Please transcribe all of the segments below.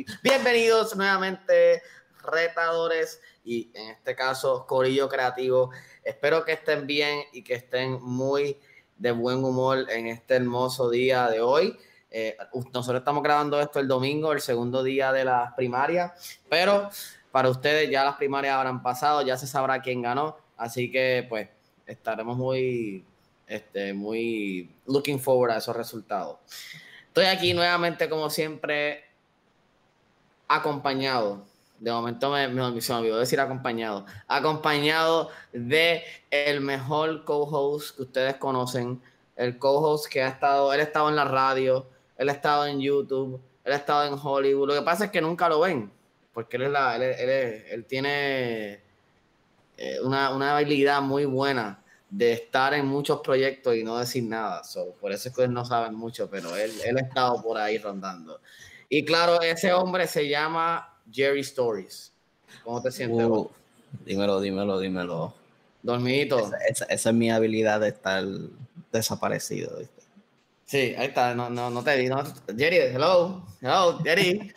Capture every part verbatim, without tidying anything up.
Bienvenidos nuevamente, retadores, y en este caso, corillo creativo. Espero que estén bien y que estén muy de buen humor en este hermoso día de hoy. Eh, nosotros estamos grabando esto el domingo, el segundo día de las primarias, pero para ustedes ya las primarias habrán pasado, ya se sabrá quién ganó, así que pues estaremos muy, este, muy looking forward a esos resultados. Estoy aquí nuevamente, como siempre, acompañado, de momento me, me, se me olvidó decir acompañado, acompañado de el mejor co-host que ustedes conocen, el co-host que ha estado, él ha estado en la radio, él ha estado en YouTube, él ha estado en Hollywood. Lo que pasa es que nunca lo ven, porque él, es la, él, él, él, él tiene eh, una, una habilidad muy buena de estar en muchos proyectos y no decir nada. So, por eso es que ustedes no saben mucho, pero él, él ha estado por ahí rondando. Y claro, ese hombre se llama Jerry Stories. ¿Cómo te sientes? Uh, dímelo, dímelo, dímelo. Dormidito. Esa, esa, esa es mi habilidad de estar desaparecido, ¿viste? Sí, ahí está. No, no, no te vi. No. Jerry, hello. Hello, Jerry.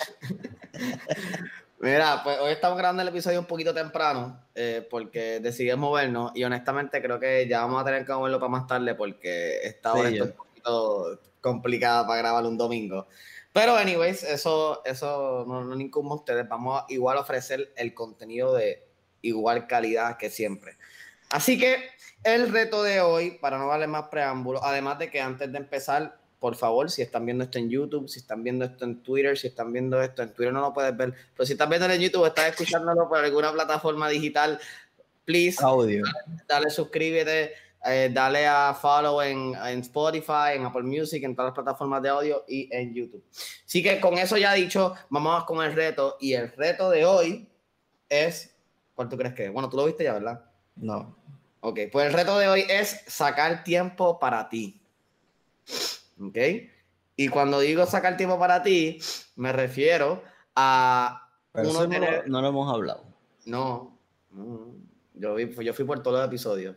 Mira, pues hoy estamos grabando el episodio un poquito temprano eh, porque decidimos movernos y honestamente creo que ya vamos a tener que moverlo para más tarde porque esta hora Sí, está un poquito complicada para grabar un domingo. Pero anyways, eso, eso no, no incumbe a ustedes. Vamos a igual ofrecer el contenido de igual calidad que siempre. Así que el reto de hoy, para no darle más preámbulos, además de que antes de empezar, por favor, si están viendo esto en YouTube, si están viendo esto en Twitter, si están viendo esto en Twitter no lo puedes ver, pero si estás viendo en YouTube, estás escuchándolo por alguna plataforma digital, please, audio. Dale, dale suscríbete, eh, dale a follow en, en Spotify, en Apple Music, en todas las plataformas de audio y en YouTube. Así que con eso ya dicho, vamos con el reto, y el reto de hoy es, ¿cuál tú crees que es? Bueno, tú lo viste ya, ¿verdad? No. Ok, pues el reto de hoy es sacar tiempo para ti. ¿Ok? Y cuando digo sacar tiempo para ti, me refiero a Pero uno eso no, tener... lo, no lo hemos hablado. No, no. Yo, vi, yo fui por todos los episodios.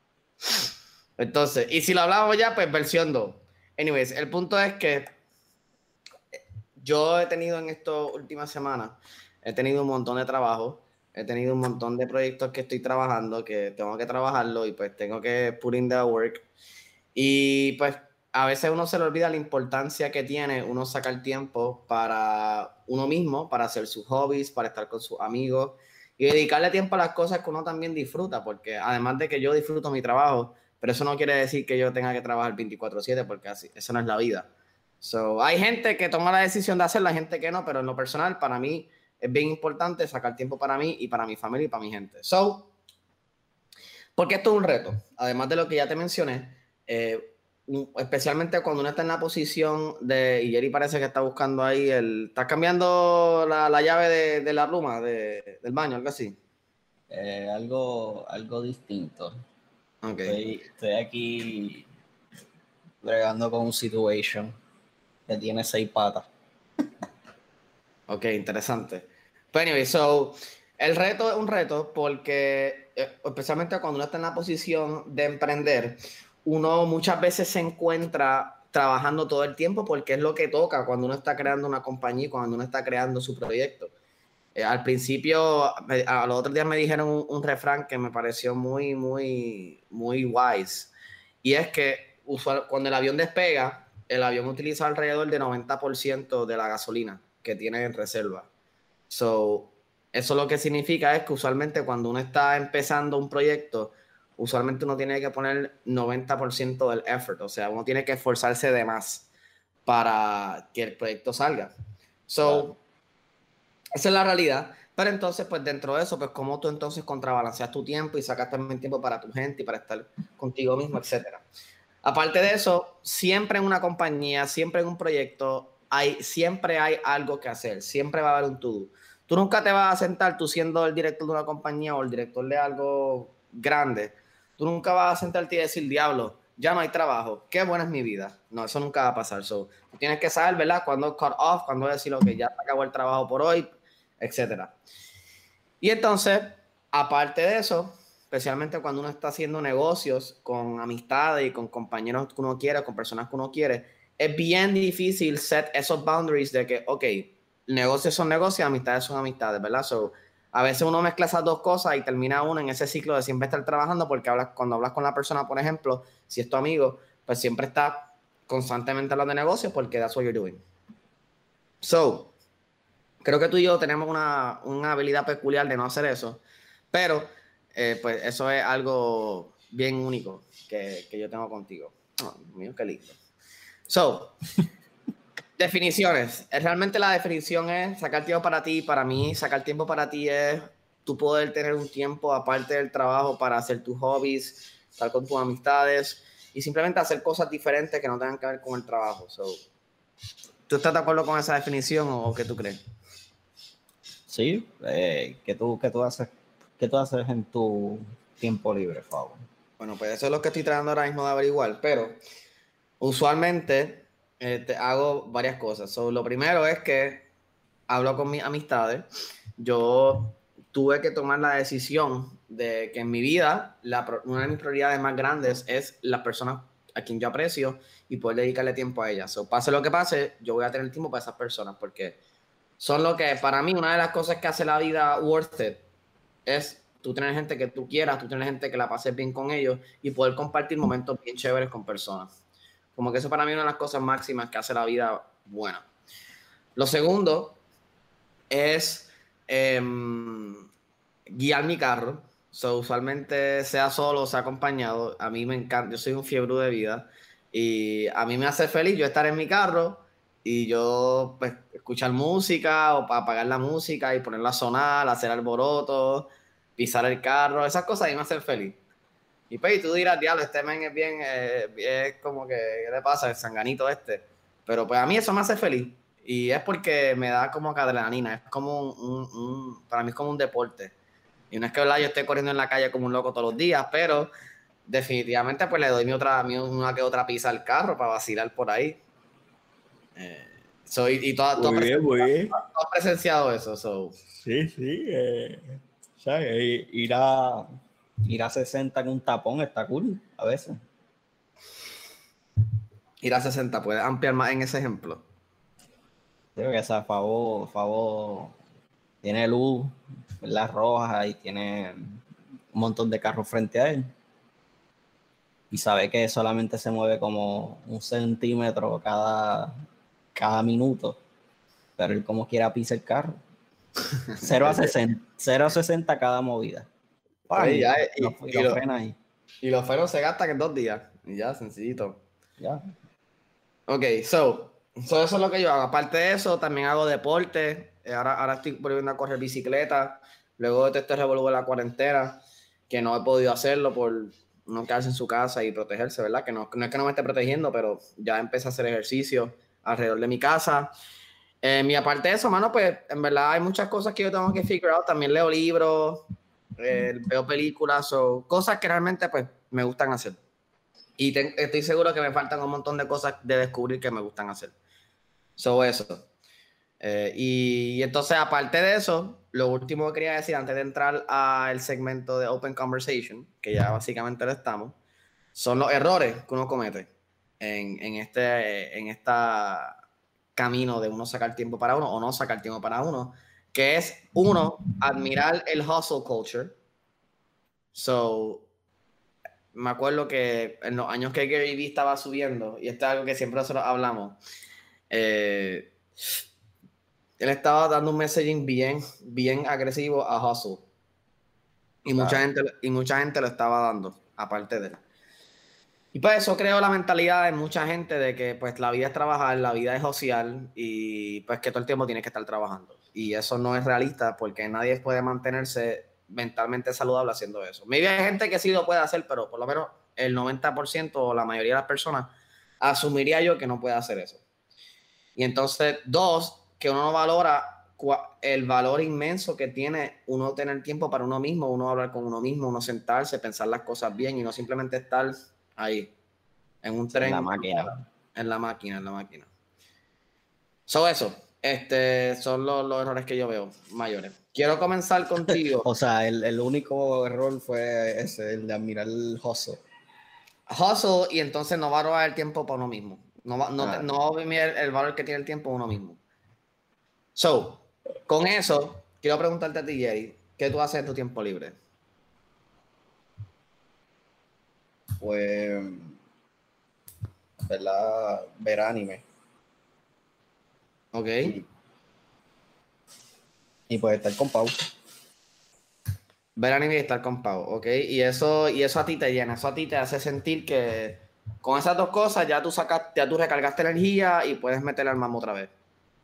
Entonces, y si lo hablamos ya, pues versión dos. Anyways, el punto es que yo he tenido en estas últimas semanas, he tenido un montón de trabajo, he tenido un montón de proyectos que estoy trabajando, que tengo que trabajarlo y pues tengo que put in the work. Y pues a veces uno se le olvida la importancia que tiene uno sacar tiempo para uno mismo, para hacer sus hobbies, para estar con sus amigos y dedicarle tiempo a las cosas que uno también disfruta, porque además de que yo disfruto mi trabajo, pero eso no quiere decir que yo tenga que trabajar veinticuatro siete, porque así, eso no es la vida. So, hay gente que toma la decisión de hacerlo, hay gente que no, pero en lo personal, para mí es bien importante sacar tiempo para mí y para mi familia y para mi gente. So, porque esto es un reto, además de lo que ya te mencioné, eh, especialmente cuando uno está en la posición de, y Jerry parece que está buscando ahí, el, ¿estás cambiando la, la llave de, de la pluma de, del baño, algo así? Eh, algo, algo distinto. Okay. Estoy, estoy aquí bregando con un situation que tiene seis patas. Ok, interesante. Pero anyway, so, el reto es un reto porque, eh, especialmente cuando uno está en la posición de emprender, uno muchas veces se encuentra trabajando todo el tiempo porque es lo que toca cuando uno está creando una compañía, cuando uno está creando su proyecto. Eh, al principio, a los otros días me dijeron un, un refrán que me pareció muy, muy, muy wise. Y es que usual, cuando el avión despega, el avión utiliza alrededor del noventa por ciento de la gasolina que tiene en reserva. So, eso lo que significa es que usualmente cuando uno está empezando un proyecto, usualmente uno tiene que poner noventa por ciento del effort. O sea, uno tiene que esforzarse de más para que el proyecto salga. So, Claro. esa es la realidad. Pero entonces, pues dentro de eso, pues cómo tú entonces contrabalanceas tu tiempo y sacas también tiempo para tu gente y para estar contigo mismo, etcétera. Aparte de eso, siempre en una compañía, siempre en un proyecto, hay, siempre hay algo que hacer, siempre va a haber un to-do. Tú nunca te vas a sentar, tú siendo el director de una compañía o el director de algo grande, tú nunca vas a sentarte y decir, diablo, ya no hay trabajo, qué buena es mi vida. No, eso nunca va a pasar. So, tú tienes que saber, ¿verdad? Cuándo cut off, cuándo decir, ok, ya se acabó el trabajo por hoy, etcétera. Y entonces, aparte de eso, especialmente cuando uno está haciendo negocios con amistades y con compañeros que uno quiere, con personas que uno quiere, es bien difícil set esos boundaries de que, ok, negocios son negocios, amistades son amistades, ¿verdad? So, a veces uno mezcla esas dos cosas y termina uno en ese ciclo de siempre estar trabajando porque hablas, cuando hablas con la persona, por ejemplo, si es tu amigo, pues siempre estás constantemente hablando de negocios porque that's what you're doing. So, creo que tú y yo tenemos una, una habilidad peculiar de no hacer eso, pero eh, pues eso es algo bien único que, que yo tengo contigo. Oh, mío, qué lindo. So, definiciones. Realmente la definición es sacar tiempo para ti. Para mí, sacar tiempo para ti es tú poder tener un tiempo aparte del trabajo para hacer tus hobbies, estar con tus amistades y simplemente hacer cosas diferentes que no tengan que ver con el trabajo. So, ¿tú estás de acuerdo con esa definición o qué tú crees? Sí, eh, ¿qué, tú, qué, tú haces, ¿qué tú haces en tu tiempo libre, Fabo? Bueno, pues eso es lo que estoy tratando ahora mismo de averiguar, pero usualmente este, hago varias cosas. So, lo primero es que hablo con mis amistades. Yo tuve que tomar la decisión de que en mi vida la, una de mis prioridades más grandes es las personas a quien yo aprecio y poder dedicarle tiempo a ellas. So, pase lo que pase, yo voy a tener tiempo para esas personas porque son lo que, para mí, una de las cosas que hace la vida worth it es tú tener gente que tú quieras, tú tener gente que la pases bien con ellos y poder compartir momentos bien chéveres con personas. Como que eso para mí es una de las cosas máximas que hace la vida buena. Lo segundo es eh, guiar mi carro. So, usualmente sea solo o sea acompañado. A mí me encanta, yo soy un fiebre de vida y a mí me hace feliz yo estar en mi carro y yo pues, escuchar música o para apagar la música y ponerla a sonar, hacer alboroto, pisar el carro, esas cosas a mí me hacen feliz. Y pues y tú dirás, diablo, este men es bien, eh, es como que, ¿qué le pasa? El sanganito este. Pero pues a mí eso me hace feliz. Y es porque me da como que adrenalina, es como un, un, un, para mí es como un deporte. Y no es que ¿verdad? Yo esté corriendo en la calle como un loco todos los días, pero definitivamente pues le doy mi otra, mi una que otra pizza al carro para vacilar por ahí. Eh, soy, y todo, todo Muy bien, muy bien. has presenciado eso. So. Sí, sí. Eh, ¿sabes? Ir a, ir a sesenta en un tapón está cool a veces. Ir a sesenta, ¿puedes ampliar más en ese ejemplo? Creo que esa Favo, Favo tiene luz, las rojas y tiene un montón de carros frente a él. Y sabe que solamente se mueve como un centímetro cada, cada minuto. Pero él como quiera pisa el carro. cero a sesenta, cero a sesenta cada movida. Pues ya, y, y, lo, y y, lo lo, frena ahí. y los frenos se gastan en dos días. Y ya, sencillito. Ya. Ok, so, so eso es lo que yo hago. Aparte de eso, también hago deporte. Eh, Ahora, ahora estoy volviendo a correr bicicleta. Luego de todo este revolver de la cuarentena, que no he podido hacerlo por no quedarse en su casa y protegerse, ¿verdad? Que no, no es que no me esté protegiendo, pero ya empecé a hacer ejercicio alrededor de mi casa. Eh, y aparte de eso, mano, pues en verdad hay muchas cosas que yo tengo que figure out. También leo libros, eh, veo películas o cosas que realmente pues me gustan hacer. Y te, estoy seguro que me faltan un montón de cosas de descubrir que me gustan hacer. So eso. Eh, y, y entonces, aparte de eso, lo último que quería decir antes de entrar al segmento de Open Conversation, que ya básicamente lo estamos, son los errores que uno comete en, en este en esta camino de uno sacar tiempo para uno o no sacar tiempo para uno, que es uno, admirar el hustle culture. So, me acuerdo que en los años que Gary Vee estaba subiendo, y esto es algo que siempre nosotros hablamos, eh, él estaba dando un messaging bien, bien agresivo a hustle. Y, claro. mucha gente, y mucha gente lo estaba dando, aparte de él. Y pues eso creó la mentalidad de mucha gente de que pues la vida es trabajar, la vida es social y pues que todo el tiempo tienes que estar trabajando. Y eso no es realista porque nadie puede mantenerse mentalmente saludable haciendo eso. Maybe hay gente que sí lo puede hacer, pero por lo menos el noventa por ciento o la mayoría de las personas asumiría yo que no puede hacer eso. Y entonces, dos, que uno no valora el valor inmenso que tiene uno tener tiempo para uno mismo, uno hablar con uno mismo, uno sentarse, pensar las cosas bien y no simplemente estar ahí, en un tren. En la máquina. En la máquina, en la máquina. So eso, este, son los, los errores que yo veo mayores. Quiero comenzar contigo. O sea, el, el único error fue ese, el de admirar el hustle. Hustle y entonces no valorar el tiempo para uno mismo. No, no, ah. no, no el, el valor que tiene el tiempo uno mismo. So, con eso, quiero preguntarte a ti, Jerry, ¿qué tú haces en tu tiempo libre? Pues, ¿verdad? Ver anime. Ok. Y, y pues estar con Pau. Ver anime y estar con Pau, ¿ok? Y eso, y eso a ti te llena, eso a ti te hace sentir que con esas dos cosas ya tú sacas, ya tú recargaste energía y puedes meterle al mambo otra vez.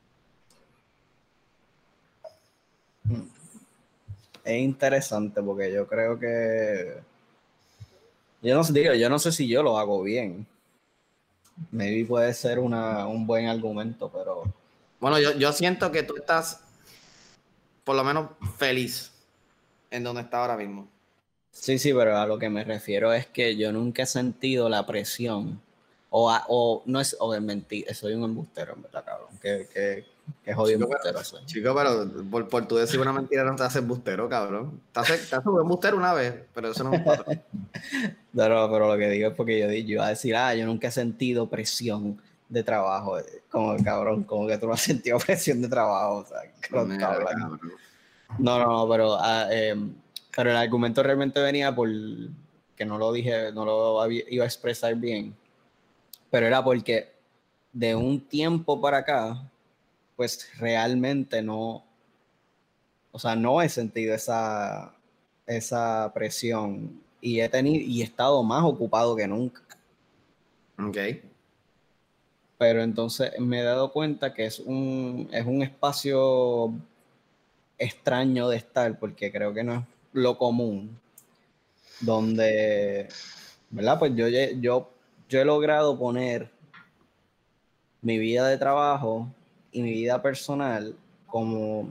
Es interesante porque yo creo que yo no sé, digo, yo no sé si yo lo hago bien. Maybe puede ser una, un buen argumento, pero Bueno, yo, yo siento que tú estás por lo menos feliz en donde estás ahora mismo. sí, sí, pero a lo que me refiero es que yo nunca he sentido la presión. O, a- o no es, o de mentir, soy un embustero, en verdad, cabrón. Que, que, que jodido Chico, pero, embustero soy. chico, pero por, por tú decir una mentira no te haces bustero, cabrón. Te haces, te haces un embustero una vez, pero eso no es un patrón. Pero, pero lo que digo es porque yo, di- yo iba a decir, ah, yo nunca he sentido presión de trabajo. Como cabrón, como que tú no has sentido presión de trabajo. O sea, ¿qué lo estás Mira, hablando? cabrón. No, no, no, pero, ah, eh, pero el argumento realmente venía por que no lo dije, no lo había- iba a expresar bien, pero era porque de un tiempo para acá, pues realmente no, o sea, no he sentido esa, esa presión y he tenido y he estado más ocupado que nunca. Ok. Pero entonces me he dado cuenta que es un, es un espacio extraño de estar porque creo que no es lo común, donde, ¿verdad? Pues yo, yo, yo he logrado poner mi vida de trabajo y mi vida personal como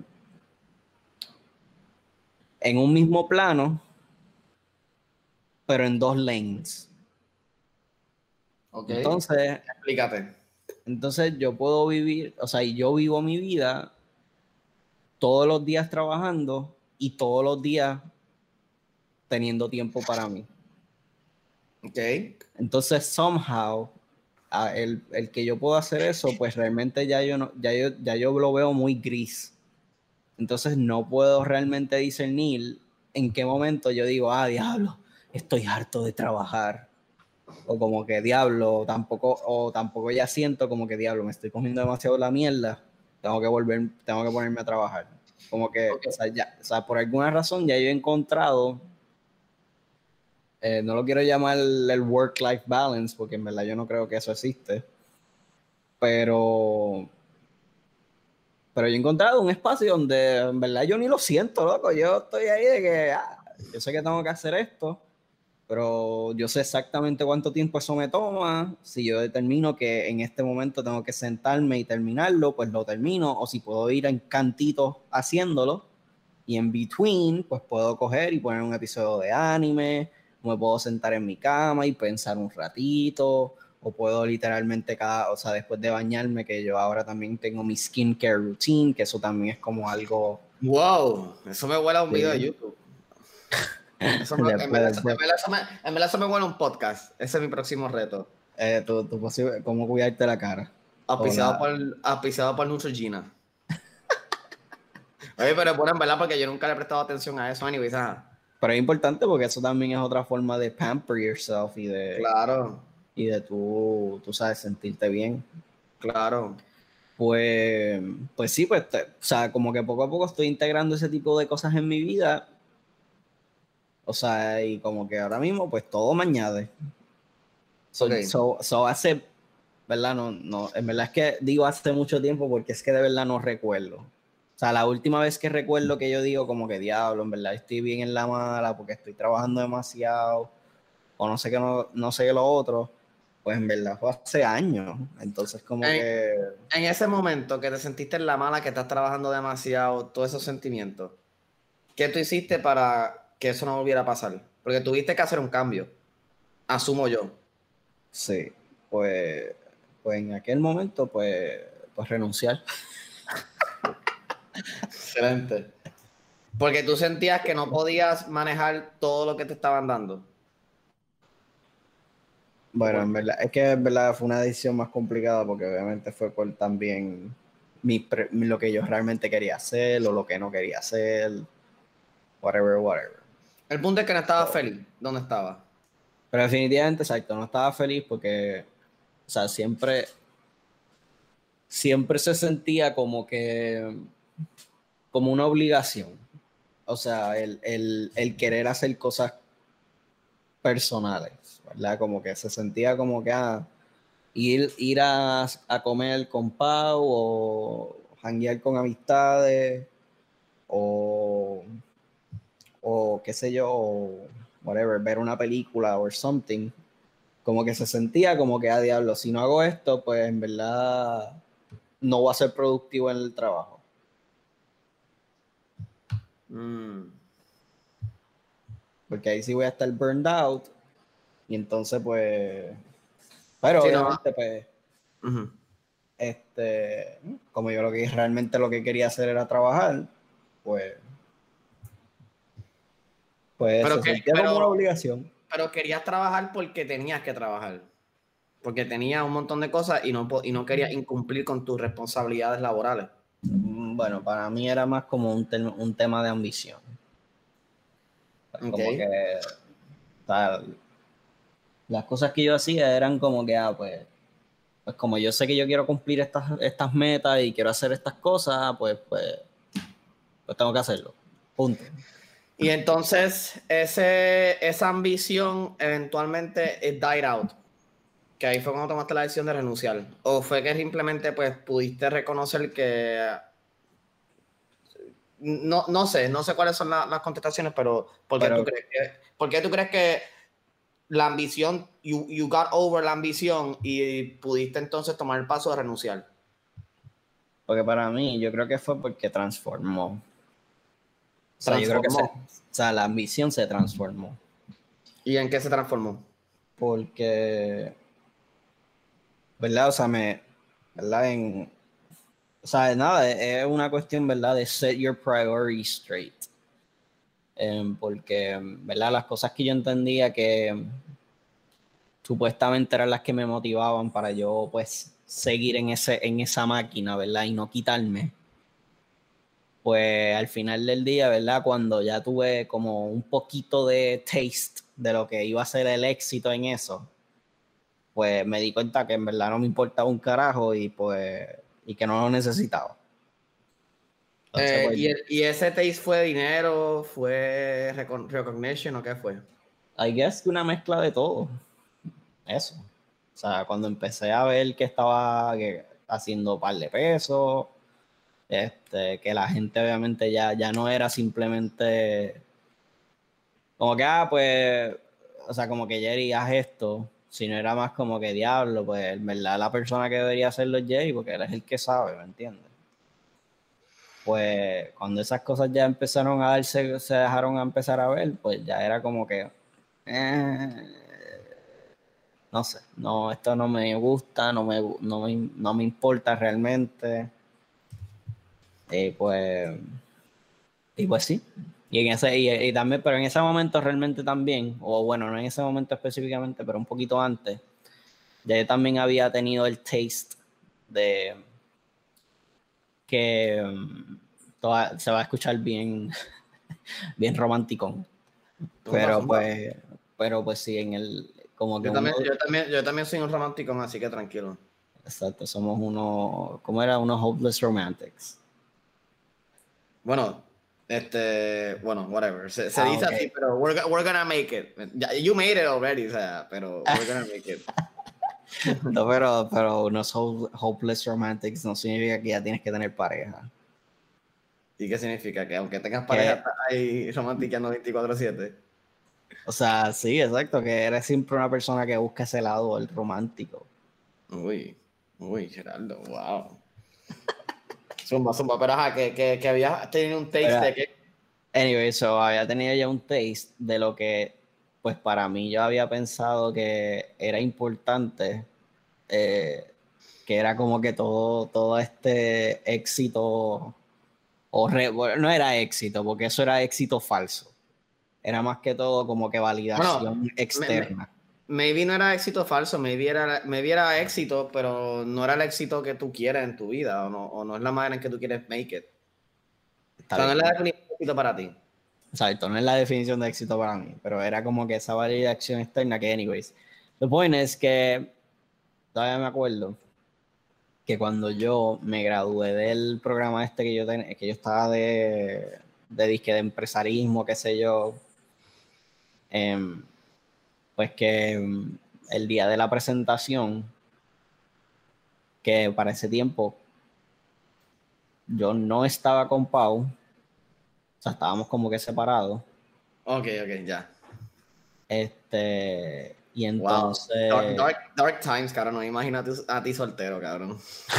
en un mismo plano, pero en dos lanes. Ok. Entonces, Explícate. entonces yo puedo vivir, o sea, y yo vivo mi vida todos los días trabajando y todos los días teniendo tiempo para mí. Ok. Entonces, somehow, a- el, el que yo puedo hacer eso, pues realmente ya yo, no, ya, yo, ya yo lo veo muy gris. Entonces, no puedo realmente discernir en qué momento yo digo, ah, diablo, estoy harto de trabajar. O como que diablo, tampoco, o tampoco ya siento como que diablo, me estoy comiendo demasiado la mierda, tengo que volver, tengo que ponerme a trabajar. Como que, Ok. o sea, ya, o sea, por alguna razón ya yo he encontrado, eh, no lo quiero llamar el work-life balance, porque en verdad yo no creo que eso existe, pero, pero yo he encontrado un espacio donde en verdad yo ni lo siento, loco, yo estoy ahí de que, ah, yo sé que tengo que hacer esto, pero yo sé exactamente cuánto tiempo eso me toma. Si yo determino que en este momento tengo que sentarme y terminarlo, pues lo termino, o si puedo ir en cantitos haciéndolo, y en between, pues puedo coger y poner un episodio de anime, o me puedo sentar en mi cama y pensar un ratito, o puedo literalmente cada, o sea, después de bañarme, que yo ahora también tengo mi skincare routine, que eso también es como algo Wow. Eso me huele a un video de de, YouTube. Eso me, en verdad, después, en después, verdad eso me, en verdad eso me huele a un podcast. Ese es mi próximo reto. eh, tu, tu posible, cómo cuidarte la cara. O Auspiciado la, por, auspiciado por Neutrogena. Oye, pero es bueno, en verdad, porque yo nunca le he prestado atención a eso, anyways. Ajá. pero es importante porque eso también es otra forma de pamper yourself y de, Claro, y de tú, tú sabes, sentirte bien. claro. Pues, pues sí, pues, te- o sea, como que poco a poco estoy integrando ese tipo de cosas en mi vida. O sea, y como que ahora mismo, pues todo me añade. So, Ok. so, so hace, ¿verdad? No, no, en verdad es que digo hace mucho tiempo porque es que de verdad no recuerdo. O sea, la última vez que recuerdo que yo digo como que diablo, en verdad estoy bien en la mala porque estoy trabajando demasiado o no sé qué, no, no sé qué lo otro, pues en verdad fue hace años. Entonces como En, que, en ese momento que te sentiste en la mala, que estás trabajando demasiado, todos esos sentimientos, ¿qué tú hiciste para que eso no volviera a pasar? Porque tuviste que hacer un cambio, asumo yo. sí, pues, pues en aquel momento, pues, pues renunciar. Excelente. Porque tú sentías que no podías manejar todo lo que te estaban dando. ¿O Bueno, por en qué? verdad, es que en verdad fue una decisión más complicada porque obviamente fue por también mi, lo que yo realmente quería hacer o lo que no quería hacer, whatever, whatever. El punto es que no estaba feliz. ¿Dónde estaba? Pero definitivamente, exacto, no estaba feliz porque, o sea, siempre, siempre se sentía como que, como una obligación. O sea, el, el, el querer hacer cosas personales, ¿verdad? Como que se sentía como que, ah, ir, ir a, a comer con Pau o janguear con amistades o, o qué sé yo, o whatever, ver una película o something, como que se sentía como que a diablo, si no hago esto, pues en verdad no voy a ser productivo en el trabajo. Mm. Porque ahí sí voy a estar burned out y entonces pues, pero Sí, obviamente no. pues, Uh-huh. este, como yo lo que realmente lo que quería hacer era trabajar, pues, pues Pero, se que, sentía como una pero, obligación. pero querías trabajar porque tenías que trabajar. Porque tenías un montón de cosas y no, y no querías incumplir con tus responsabilidades laborales. Bueno, para mí era más como un, te un tema de ambición. Como Okay. que, o sea, las cosas que yo hacía eran como que, ah, pues, pues como yo sé que yo quiero cumplir estas, estas metas y quiero hacer estas cosas, pues, pues, pues tengo que hacerlo. Punto. Y entonces ese, esa ambición eventualmente it died out. Que ahí fue cuando tomaste la decisión de renunciar. O fue que simplemente pues pudiste reconocer que no, no sé, no sé cuáles son la, las contestaciones, pero ¿por qué tú Pero, crees que, por qué tú crees que la ambición, you, you got over la ambición y pudiste entonces tomar el paso de renunciar? porque para mí, yo creo que fue porque transformó. O sea, yo creo que se, o Transformó. sea, la ambición se transformó. ¿Y en qué se transformó? Porque, ¿verdad? O sea, me, ¿verdad? En, o sea, nada, es una cuestión, ¿verdad? De set your priorities straight. Eh, porque, ¿verdad? Las cosas que yo entendía que supuestamente eran las que me motivaban para yo, pues, seguir en, ese, en esa máquina, ¿verdad? Y no quitarme. Pues al final del día, ¿verdad? Cuando ya tuve como un poquito de taste de lo que iba a ser el éxito en eso, pues me di cuenta que en verdad no me importaba un carajo y pues, y que no lo necesitaba. Entonces, Eh, pues, ¿y, el, ¿Y ese taste fue dinero? ¿Fue recon recognition o qué fue? I guess que una mezcla de todo. Eso. O sea, cuando empecé a ver que estaba que, haciendo un par de pesos, este, que la gente obviamente ya, ya no era simplemente como que, ah, pues, o sea, como que Jerry, haz esto, sino era más como que diablo, pues, en verdad la persona que debería hacerlo es Jerry, porque él es el que sabe, ¿me entiendes? Pues cuando esas cosas ya empezaron a darse, se dejaron a empezar a ver, pues ya era como que, eh, no sé, no, esto no me gusta, no me, no me, no me importa realmente. Y pues, y pues sí. Y, en ese, y, y también, pero en ese momento realmente también, o bueno, no en ese momento específicamente, pero un poquito antes, ya yo también había tenido el taste de que um, toda, se va a escuchar bien, bien romántico. Zumba, Pero zumba. pues, pero pues sí, en el, como que Yo uno, también, yo también, yo también soy un romántico, así que tranquilo. exacto, somos unos, ¿cómo era? Unos hopeless romantics. Bueno, este, bueno, whatever. Se, se Ah, dice ok. así, pero we're, we're gonna make it. You made it already, o sea, pero we're gonna make it. No, pero, pero unos hopeless romantics no significa que ya tienes que tener pareja. ¿Y qué significa? Que aunque tengas pareja, Que, estás ahí romanticando veinticuatro siete. o sea, sí, exacto, que eres siempre una persona que busca ese lado, el romántico. Uy, uy, Geraldo, wow. Zumba, zumba, pero ajá, que, que, que habías tenido un taste Pero, de que. anyway, so había tenido ya un taste de lo que, pues para mí yo había pensado que era importante, eh, que era como que todo, todo este éxito, o re, bueno, no era éxito, porque eso era éxito falso. Era más que todo como que Bueno, validación me, me, externa. maybe no era éxito falso, maybe era, maybe era éxito, pero no era el éxito que tú quieres en tu vida, o no, o no es la manera en que tú quieres make it. Está O sea, no bien. es la definición de éxito para ti. Exacto, no es la definición de éxito para mí, pero era como que esa validación externa que, anyways. The point es que todavía me acuerdo que cuando yo me gradué del programa este que yo, ten, que yo estaba de, de disque de empresarismo, qué sé yo, eh, pues que um, el día de la presentación, que para ese tiempo yo no estaba con Pau, o sea, estábamos como que separados. Ok, ok, ya. Este, y entonces... Wow. Dark, dark, dark times, cabrón, no imagínate a ti soltero, cabrón.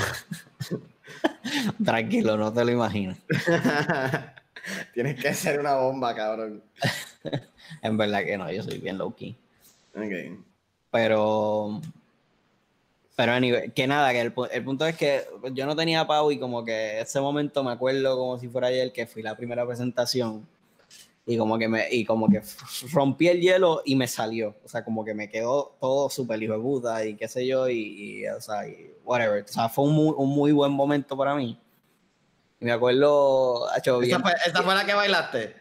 Tranquilo, no te lo imaginas. Tienes que ser una bomba, cabrón. En verdad que no, yo soy bien low key. Ok. Pero, pero anyway, que nada, que el, el punto es que yo no tenía Pau y como que ese momento me acuerdo como si fuera ayer que fui la primera presentación y como que me y como que rompí el hielo y me salió, o sea, como que me quedó todo súper hijo de puta y qué sé yo y, y o sea, y whatever, o sea, fue un muy, un muy buen momento para mí. Y me acuerdo, hecho bien. ¿Esa fue, esa fue la que bailaste?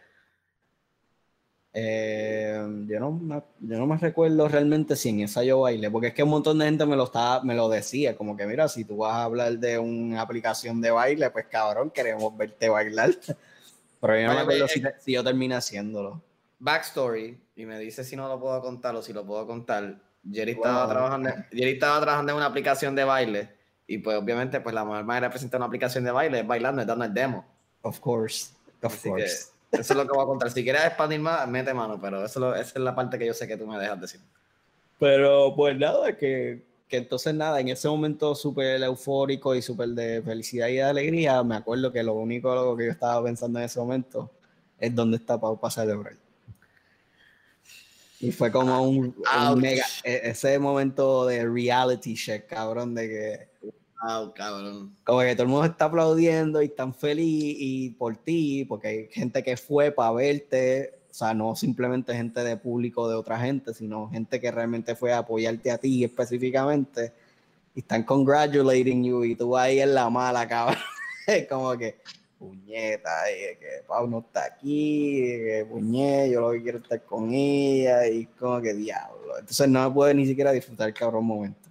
Eh, yo, no me, yo no me recuerdo realmente si en esa yo bailé, porque es que un montón de gente me lo, estaba, me lo decía, como que mira, si tú vas a hablar de una aplicación de baile, pues cabrón, queremos verte bailar. Pero yo no Vaya, me acuerdo vaya, si, si yo terminé haciéndolo. Backstory, y me dice si no lo puedo contar o si lo puedo contar. Jerry estaba, Bueno, trabajando, Jerry estaba trabajando en una aplicación de baile y pues obviamente pues la mejor manera de presentar una aplicación de baile es bailando, es dando el demo. of course, of Así que course. eso es lo que voy a contar. Si quieres expandir más, mete mano, pero eso lo, esa es la parte que yo sé que tú me dejas decir. Pero pues nada, que, que entonces nada, en ese momento súper eufórico y súper de felicidad y de alegría, me acuerdo que lo único lo que yo estaba pensando en ese momento es dónde está Pau para celebrar. Y fue como un, un mega, Ouch. ese momento de reality check, cabrón, de que Ouch, cabrón. como que todo el mundo está aplaudiendo y están feliz y por ti, porque hay gente que fue para verte, o sea, no simplemente gente de público de otra gente, sino gente que realmente fue a apoyarte a ti específicamente y están congratulating you y tú ahí en la mala, cabrón. Como que, puñeta, y que Pau no está aquí, que puñet, yo lo que quiero es estar con ella y como que diablo. Entonces no me puedes ni siquiera disfrutar el cabrón momento.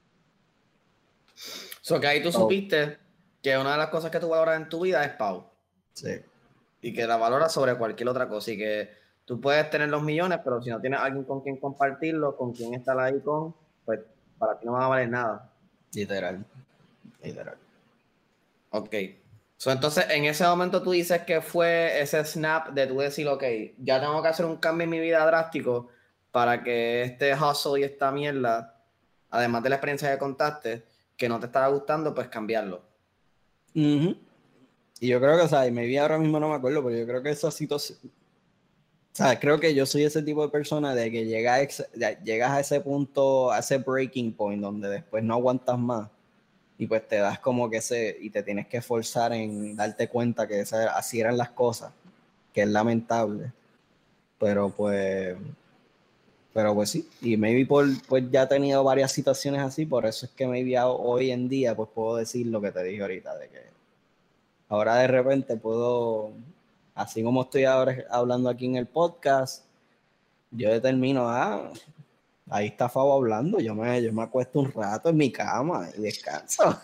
So que ahí tú So, supiste que una de las cosas que tú valoras en tu vida es Pau. sí. Y que la valoras sobre cualquier otra cosa. Y que tú puedes tener los millones, pero si no tienes alguien con quien compartirlo, con quien estar ahí con, pues para ti no va a valer nada. Literal. Literal. Ok. So, entonces, en ese momento tú dices que fue ese snap de tú decir, ok, ya tengo que hacer un cambio en mi vida drástico para que este hustle y esta mierda, además de la experiencia que contaste, que no te estaba gustando, pues cambiarlo. Uh-huh. Y yo creo que, o sea, me vi ahora mismo no me acuerdo, pero yo creo que esa situación, o sea, creo que yo soy ese tipo de persona de que llega a ex, llegas a ese punto, a ese breaking point donde después no aguantas más y pues te das como que ese, y te tienes que esforzar en darte cuenta que esa, así eran las cosas, que es lamentable, pero pues, pero pues sí, y maybe por, pues ya he tenido varias situaciones así, por eso es que maybe hoy en día pues puedo decir lo que te dije ahorita, de que ahora de repente puedo, así como estoy ahora hablando aquí en el podcast, yo determino, ah, ahí está Fabo hablando, yo me, yo me acuesto un rato en mi cama y descanso.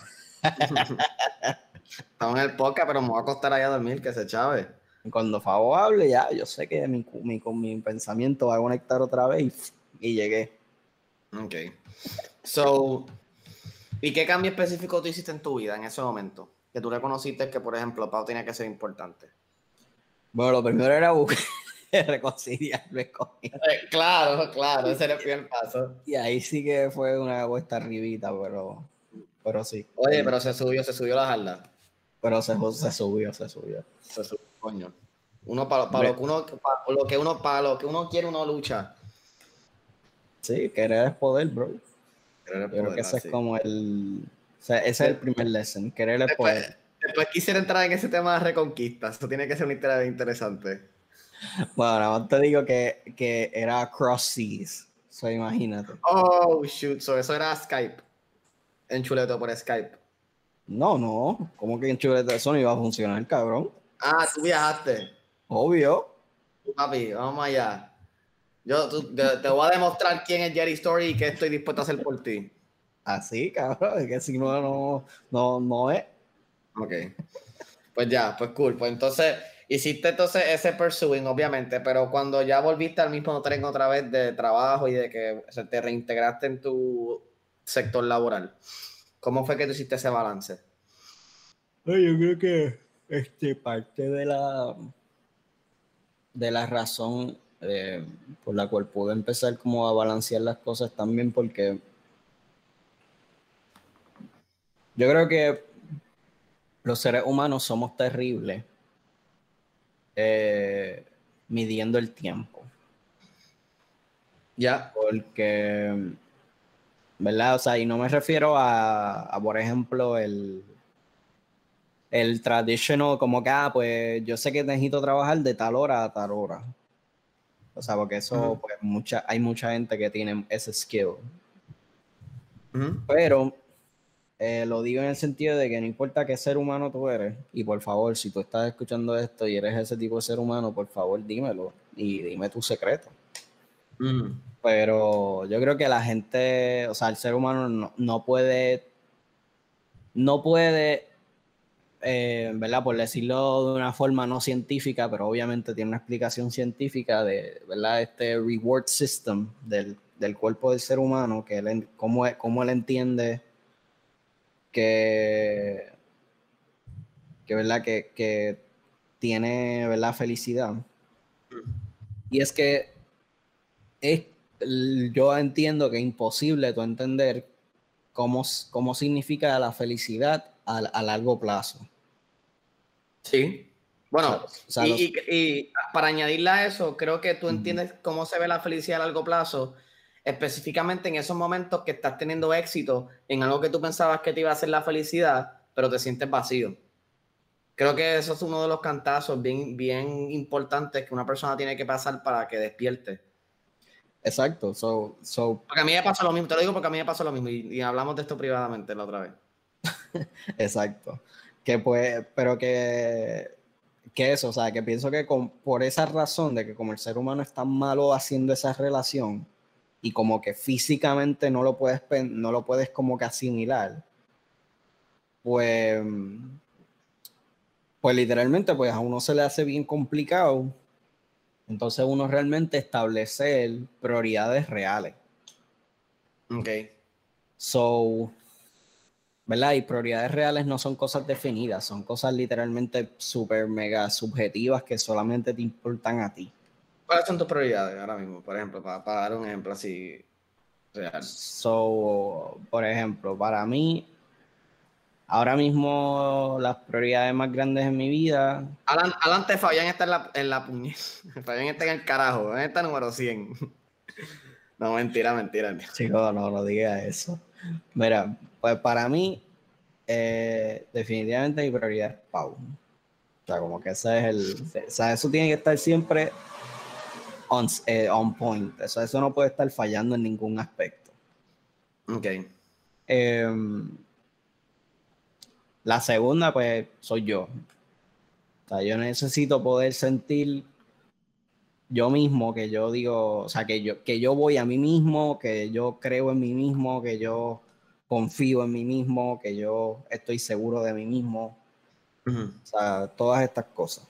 Estamos en el podcast, pero me voy a acostar allá a dormir, que se chave. Cuando Fabo hable, ya, yo sé que mi, mi, con mi pensamiento va a conectar otra vez y, y llegué. Ok. So, ¿y qué cambio específico tú hiciste en tu vida en ese momento? Que tú reconociste que, por ejemplo, Pau tenía que ser importante. Bueno, lo primero era buscar reconciliarme con él. Eh, claro, claro, ese era el primer paso. Y ahí sí que fue una cuesta arribita, pero, pero sí. Oye, El, pero se subió, se subió la jarda. pero se, se subió, se subió. Se subió, coño. Uno para, para lo que uno, para lo que uno, para lo que uno quiere, uno lucha. Sí, querer es poder, bro. Querer Yo es creo poder, que ese es así. como el... O sea, ese es el primer lesson, querer es poder. Después, después quisiera entrar en ese tema de reconquista. Eso tiene que ser una historia interesante. Bueno, nada más te digo que, que era cross seas. So, imagínate. Oh, shoot. So, eso era Skype. En chuleto por Skype. No, no. ¿Cómo que en chuleta eso no iba a funcionar, cabrón? Ah, tú viajaste. Obvio. Papi, vamos allá. Yo tú, te, te voy a demostrar quién es Jerry Story y qué estoy dispuesto a hacer por ti. Así, cabrón. Es que si no, no, no, no es. Ok. Pues ya, pues cool. Pues entonces, hiciste entonces ese pursuing, obviamente, pero cuando ya volviste al mismo tren otra vez de trabajo y de que se te reintegraste en tu sector laboral, ¿cómo fue que tú hiciste ese balance? Yo creo que este parte de la de la razón eh, por la cual pude empezar como a balancear las cosas también porque yo creo que los seres humanos somos terribles eh, midiendo el tiempo. Ya. Porque, ¿verdad? O sea, y no me refiero a, a por ejemplo, el, el traditional, como que, ah, pues yo sé que necesito trabajar de tal hora a tal hora. O sea, porque eso, Uh-huh. pues, mucha, hay mucha gente que tiene ese skill. Uh-huh. Pero eh, lo digo en el sentido de que no importa qué ser humano tú eres, y por favor, si tú estás escuchando esto y eres ese tipo de ser humano, por favor, dímelo y dime tu secreto. Uh-huh. Pero yo creo que la gente, o sea, el ser humano no, no puede, no puede, eh, ¿verdad? Por decirlo de una forma no científica, pero obviamente tiene una explicación científica de, ¿verdad? Este reward system del, del cuerpo del ser humano, que él, cómo, cómo él entiende que, que, ¿verdad? Que, que tiene, ¿verdad? Felicidad. Y es que es, yo entiendo que es imposible tú entender cómo, cómo significa la felicidad a, a largo plazo. Sí. O sea, Bueno, los, o sea, y, los, y, y para añadirle a eso, creo que tú uh, entiendes cómo se ve la felicidad a largo plazo, específicamente en esos momentos que estás teniendo éxito en algo que tú pensabas que te iba a hacer la felicidad, pero te sientes vacío. Creo que eso es uno de los cantazos bien, bien importantes que una persona tiene que pasar para que despierte. exacto. So, so, Porque a mí me pasa lo mismo, te lo digo porque a mí me pasa lo mismo y, y hablamos de esto privadamente la otra vez. exacto. Que pues, pero que, que eso, o sea, que pienso que con, por esa razón de que como el ser humano es tan malo haciendo esa relación y como que físicamente no lo puedes, no lo puedes como que asimilar, pues, pues literalmente pues a uno se le hace bien complicado. Entonces uno realmente establecer prioridades reales. Ok. So, ¿verdad? Y prioridades reales no son cosas definidas, son cosas literalmente súper mega subjetivas que solamente te importan a ti. ¿Cuáles son tus prioridades ahora mismo? Por ejemplo, para, para dar un ejemplo así real. So, por ejemplo, para mí, ahora mismo las prioridades más grandes en mi vida. Alan- Adelante, Fabián está en la, en la puñeta. Fabián está en el carajo. Fabián está número cien. No, mentira, mentira. Chico, no, no diga eso. Mira, pues para mí, eh, definitivamente mi prioridad es Pau. O sea, como que ese es el. O sea, eso tiene que estar siempre on, eh, on point. Eso, eso no puede estar fallando en ningún aspecto. Ok. Eh, la segunda, pues, soy yo. O sea, yo necesito poder sentir yo mismo, que yo digo, o sea, que yo, que yo voy a mí mismo, que yo creo en mí mismo, que yo confío en mí mismo, que yo estoy seguro de mí mismo. Uh-huh. O sea, todas estas cosas.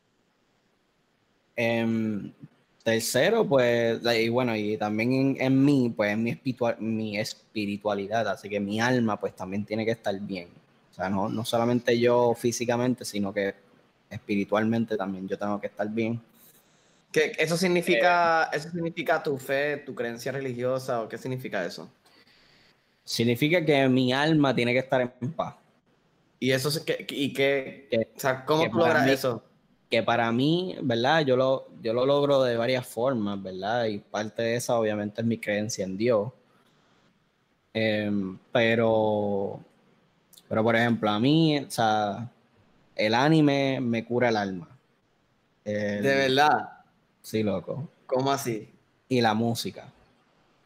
Eh, tercero, pues, y bueno, y también en, en mí, pues, mi, espiritual, mi espiritualidad, así que mi alma, pues, también tiene que estar bien. O sea, no, no solamente yo físicamente, sino que espiritualmente también yo tengo que estar bien. ¿Qué, eso Eh, significa, eso significa tu fe, tu creencia religiosa o qué significa eso? significa que mi alma tiene que estar en paz. Y eso es que, y que, Que, o sea, ¿cómo que tú para logras mí, eso? que para mí, ¿verdad? Yo lo, yo lo logro de varias formas, ¿verdad? Y parte de esa obviamente es mi creencia en Dios. Eh, pero, pero, por ejemplo, a mí, o sea, el anime me cura el alma. De El, verdad, sí, loco. ¿cómo así? Y la música.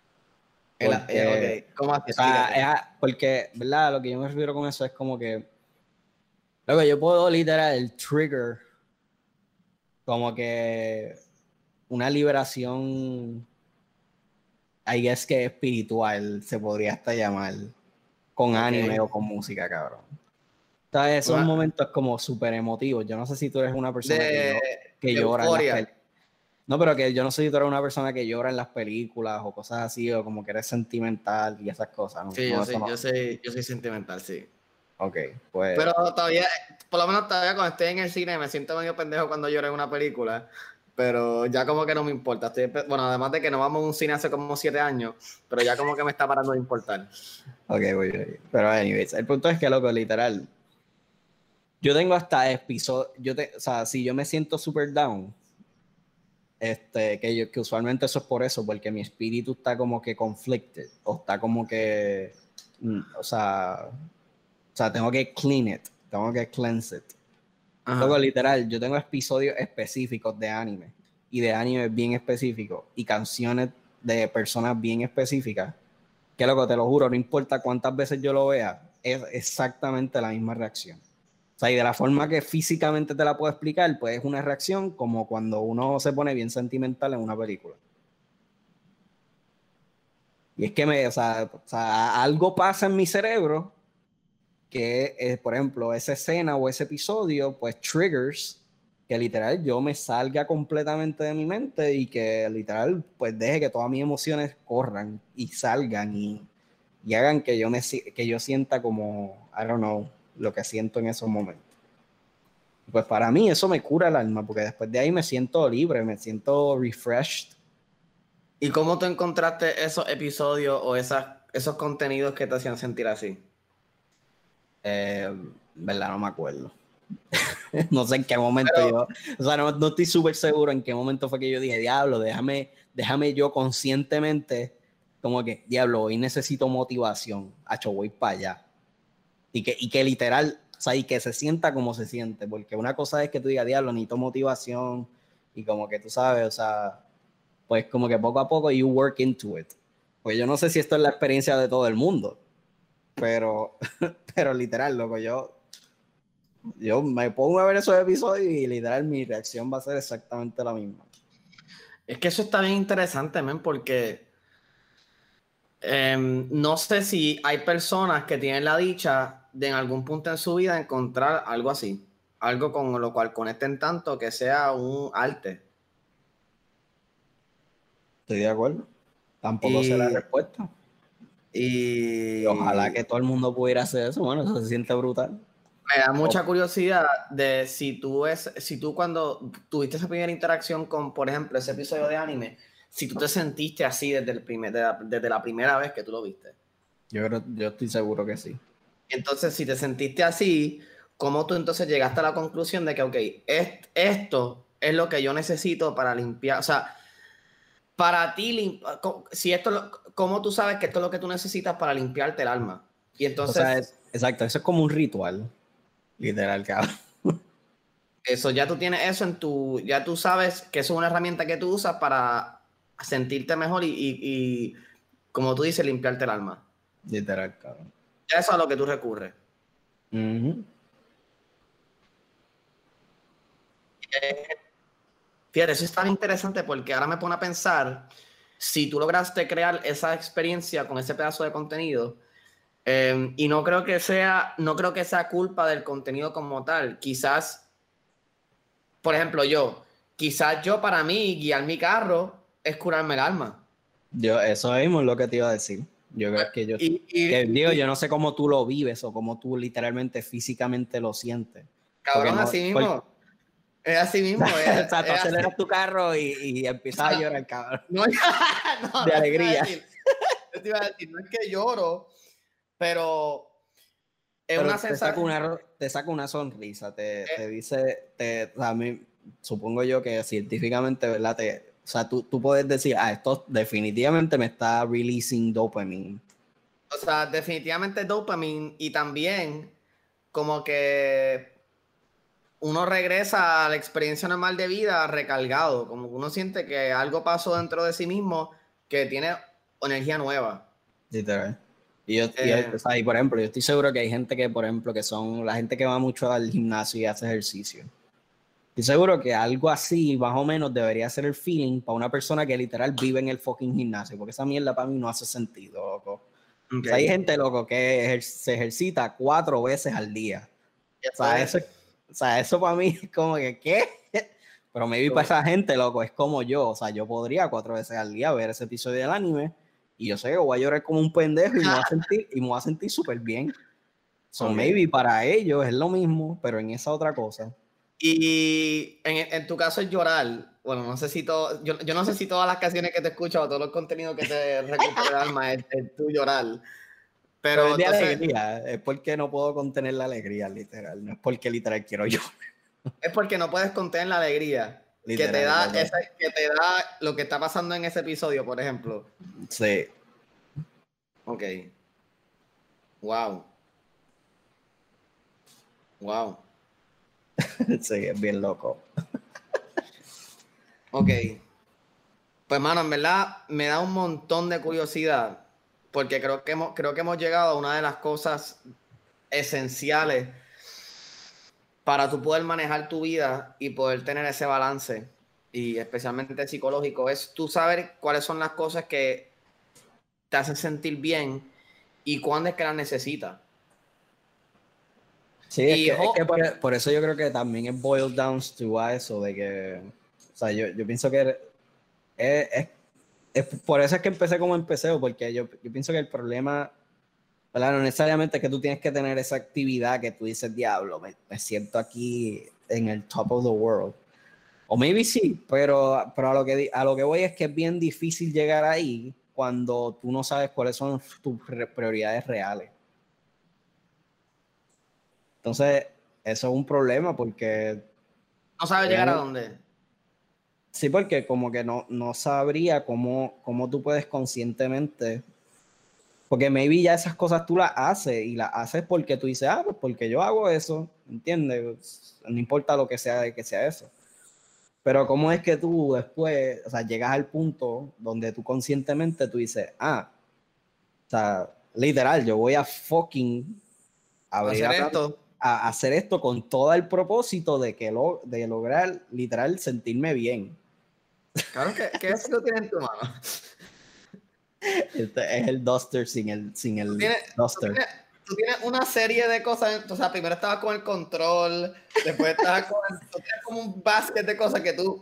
El, Porque, eh, ok, ¿cómo así? o sea, Explícate. es- porque, ¿verdad? Lo que yo me refiero con eso es como que, luego yo puedo literal el trigger, como que una liberación, I guess que espiritual, se podría hasta llamar, con Ok. anime o con música, cabrón. Entonces, esos Una- momentos como súper emotivos. Yo no sé si tú eres una persona que, de, yo, que de llora en las euforia. películas. No, pero que yo no sé si tú eres una persona que llora en las películas o cosas así, o como que eres sentimental y esas cosas. No, Sí, no yo eso soy, no. yo soy, yo soy sentimental, sí. Ok, pues. Pero todavía, por lo menos todavía cuando estoy en el cine me siento medio pendejo cuando lloro en una película. Pero ya como que no me importa. Estoy, bueno, además de que no vamos a un cine hace como siete años, pero ya como que me está parando de importar. Ok, voy, voy. Pero, anyways, el punto es que, loco, literal. Yo tengo hasta episodios. Yo te, o sea, si yo me siento super down, este, que, yo, que usualmente eso es por eso, porque mi espíritu está como que conflicted, o está como que. mm, O sea, o sea, tengo que clean it, tengo que cleanse it. Luego, Ajá. literal, yo tengo episodios específicos de anime y de anime bien específicos y canciones de personas bien específicas. Que loco, te lo juro, no importa cuántas veces yo lo vea, es exactamente la misma reacción. O sea, y de la forma que físicamente te la puedo explicar, pues es una reacción como cuando uno se pone bien sentimental en una película. Y es que me, o sea, o sea algo pasa en mi cerebro que, eh, por ejemplo, esa escena o ese episodio, pues triggers que literal yo me salga completamente de mi mente y que literal pues deje que todas mis emociones corran y salgan y, y hagan que yo, me, que yo sienta como, I don't know, lo que siento en esos momentos. Pues para mí eso me cura el alma, porque después de ahí me siento libre, me siento refreshed. ¿Y cómo tú encontraste esos episodios o esas, esos contenidos que te hacían sentir así? Eh, ¿Verdad? No me acuerdo. No sé en qué momento Pero, yo, o sea, no, no estoy súper seguro en qué momento fue que yo dije, diablo, déjame, déjame yo conscientemente, como que, diablo, hoy necesito motivación, hacho, voy para allá. Y que, y que literal, o sea, y que se sienta como se siente, porque una cosa es que tú digas, diablo, necesito motivación, y como que tú sabes, o sea, pues como que poco a poco you work into it. Pues yo no sé si esto es la experiencia de todo el mundo, pero, pero literal, loco, yo yo me pongo a ver esos episodios y literal mi reacción va a ser exactamente la misma. es que eso está bien interesante, men, porque em, no sé si hay personas que tienen la dicha de en algún punto en su vida encontrar algo así, algo con lo cual conecten tanto que sea un arte. Estoy de acuerdo. Tampoco sé la Y, respuesta. Y ojalá y que todo el mundo pudiera hacer eso. Bueno, eso se siente brutal. me da O- mucha curiosidad de si tú es, si tú cuando tuviste esa primera interacción con, por ejemplo, ese episodio de anime, si tú te sentiste así desde el primer, de la- desde la primera vez que tú lo viste. Yo creo, yo estoy seguro que sí. Entonces, si te sentiste así, ¿cómo tú entonces llegaste a la conclusión de que, ok, est- esto es lo que yo necesito para limpiar? O sea, para ti, lim- co- si esto, lo- ¿cómo tú sabes que esto es lo que tú necesitas para limpiarte el alma? Y O sea, entonces, es- exacto, eso es como un ritual, literal, cabrón. eso ya tú tienes eso en tu, ya tú sabes que eso es una herramienta que tú usas para sentirte mejor y, y- y, como tú dices, limpiarte el alma. Literal, cabrón. Ya eso es a lo que tú recurres. Ujú. Fíjate, eso es tan interesante porque ahora me pone a pensar, si tú lograste crear esa experiencia con ese pedazo de contenido, eh, y no creo que sea, no creo que sea culpa del contenido como tal. Quizás, por ejemplo, yo, quizás yo para mí guiar mi carro es curarme el alma. Yo, eso mismo es lo que te iba a decir. Yo Pues, creo que yo, y, que y, digo, yo y, no sé cómo tú lo vives o cómo tú literalmente físicamente lo sientes. Porque cabrón, no, así porque, mismo, es así mismo, es, o sea, tú es así. aceleras tu carro y, y O empiezas a sea, llorar, cabrón, no, no, de no, te iba a alegría. decir, yo te iba a decir, no es que lloro, pero es Pero una te saca sensación. una, te saca una sonrisa, te, te dice, te, o sea, a mí, supongo yo que científicamente, ¿verdad? Te, o sea, tú, tú puedes decir, ah, esto definitivamente me está releasing dopamine. O sea, definitivamente dopamine y también como que uno regresa a la experiencia normal de vida recargado, como que uno siente que algo pasó dentro de sí mismo que tiene energía nueva. Literal. Y yo, y, Eh, o sea, y por ejemplo, yo estoy seguro que hay gente que, por ejemplo, que son la gente que va mucho al gimnasio y hace ejercicio. Estoy seguro que algo así, más o menos, debería ser el feeling para una persona que literal vive en el fucking gimnasio, porque esa mierda para mí no hace sentido, loco. okay. O sea, hay gente, loco, que ejer se ejercita cuatro veces al día. O sea, eso, o sea, eso para mí es como que, ¿qué? Pero maybe para esa gente, loco, es como yo. O sea, yo podría cuatro veces al día ver ese episodio del anime y yo sé que voy a llorar como un pendejo y me voy a sentir, y me voy a sentir súper bien. So, okay. Maybe para ellos es lo mismo, pero en esa otra cosa. Y en, en tu caso es llorar. Bueno, no sé si todo, yo, yo no sé si todas las canciones que te escucho o todos los contenidos que te recupera el alma es, es tu llorar. Pero, pero es de entonces, alegría, es porque no puedo contener la alegría, literal. No es porque literal quiero llorar. Es porque no puedes contener la alegría literal, que te da no, esa, que te da lo que está pasando en ese episodio, por ejemplo. Sí. Ok. Wow. Wow. Sí, es bien loco. Ok. Pues, mano, en verdad me da un montón de curiosidad porque creo que hemos, creo que hemos llegado a una de las cosas esenciales para tú poder manejar tu vida y poder tener ese balance, y especialmente psicológico, es tú saber cuáles son las cosas que te hacen sentir bien y cuándo es que las necesitas. Sí, es que, es que por, por eso yo creo que también es boiled down to a eso de que, o sea, yo, yo pienso que es, es, es por eso es que empecé como empecé, porque yo, yo pienso que el problema, ¿verdad? No necesariamente es que tú tienes que tener esa actividad que tú dices, diablo, me, me siento aquí en el top of the world. O maybe sí, pero, pero a, lo que, a lo que voy es que es bien difícil llegar ahí cuando tú no sabes cuáles son tus prioridades reales. Entonces, eso es un problema porque... ¿No sabes llegar a dónde? Sí, porque como que no, no sabría cómo, cómo tú puedes conscientemente... Porque maybe ya esas cosas tú las haces y las haces porque tú dices, ah, pues porque yo hago eso, ¿entiendes? No importa lo que sea de que sea eso. Pero cómo es que tú después, o sea, llegas al punto donde tú conscientemente tú dices, ah, o sea, literal, yo voy a fucking abrir hacer a, esto. a hacer esto con todo el propósito de que lo, de lograr literal sentirme bien. Claro que, que eso lo tienes en tu mano. Este es el duster sin el, sin el tú tienes, duster. Tú tienes, tú tienes una serie de cosas, o sea, primero estabas con el control, después estabas con, tú tienes como un basket de cosas que tú...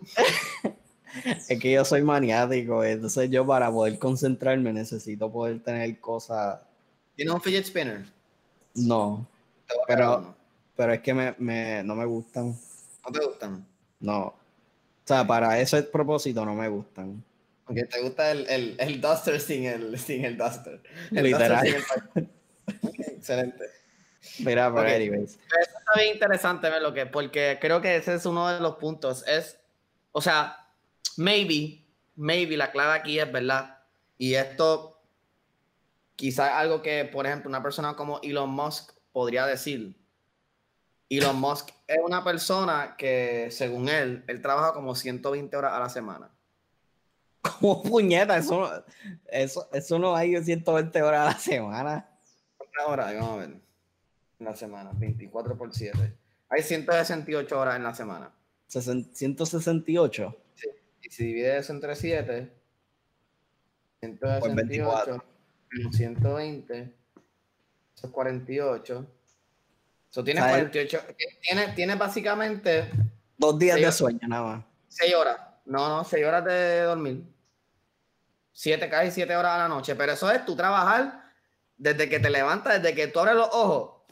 Es que yo soy maniático, entonces yo para poder concentrarme necesito poder tener cosas... ¿Tienes un fidget spinner? No, pero, pero es que me, me, no me gustan. ¿No te gustan? No, o sea, para ese propósito no me gustan. Porque te gusta el, el, el duster sin el, sin el duster. El Literal. Duster sin el... Okay, excelente. Mira, pero okay. Anyways. Eso está bien interesante ver lo que, porque creo que ese es uno de los puntos. Es, o sea, maybe, maybe la clave aquí es, ¿verdad? Y esto, quizás algo que, por ejemplo, una persona como Elon Musk podría decir. Elon Musk es una persona que, según él, él trabaja como ciento veinte horas a la semana. Como puñeta, eso, eso, eso no hay ciento veinte horas a la semana. ¿Cuántas horas? Vamos a ver. En la semana, veinticuatro por siete. Hay ciento sesenta y ocho horas en la semana. ¿ciento sesenta y ocho? Sí. Y si divides eso entre siete, ciento sesenta y ocho menos ciento veinte, eso es cuarenta y ocho. Eso tienes cuarenta y ocho. Tienes, tienes básicamente... Dos días de sueño, nada más. seis horas. No, no, seis horas de dormir. siete, casi siete horas a la noche. Pero eso es tú trabajar desde que te levantas, desde que tú abres los ojos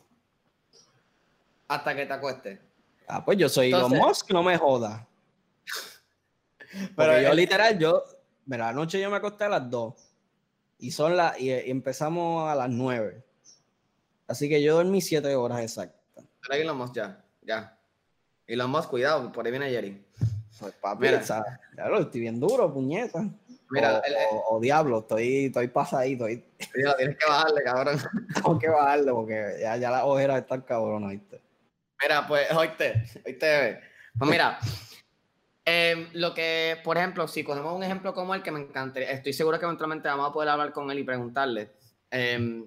hasta que te acuestes. Ah, pues yo soy Elon Musk, no me joda. Pero Porque yo el, literal, yo, mira, anoche yo me acosté a las dos y son las, y, y empezamos a las nueve. Así que yo dormí siete horas exactas. Pero Elon Musk ya, ya. Elon Musk, cuidado, por ahí viene Jerry. Pues papi, mira, ya lo estoy bien duro, puñeta. Mira, o, el, o, o diablo, estoy, estoy pasadito. Estoy... Tío, tienes que bajarle, cabrón. Tengo que bajarle porque ya, ya las ojeras están cabronas, ¿viste? Mira, pues, oíste, oíste. Pues mira, eh, lo que, por ejemplo, si cogemos un ejemplo como el que me encantaría, estoy seguro que eventualmente vamos a poder hablar con él y preguntarle. eh,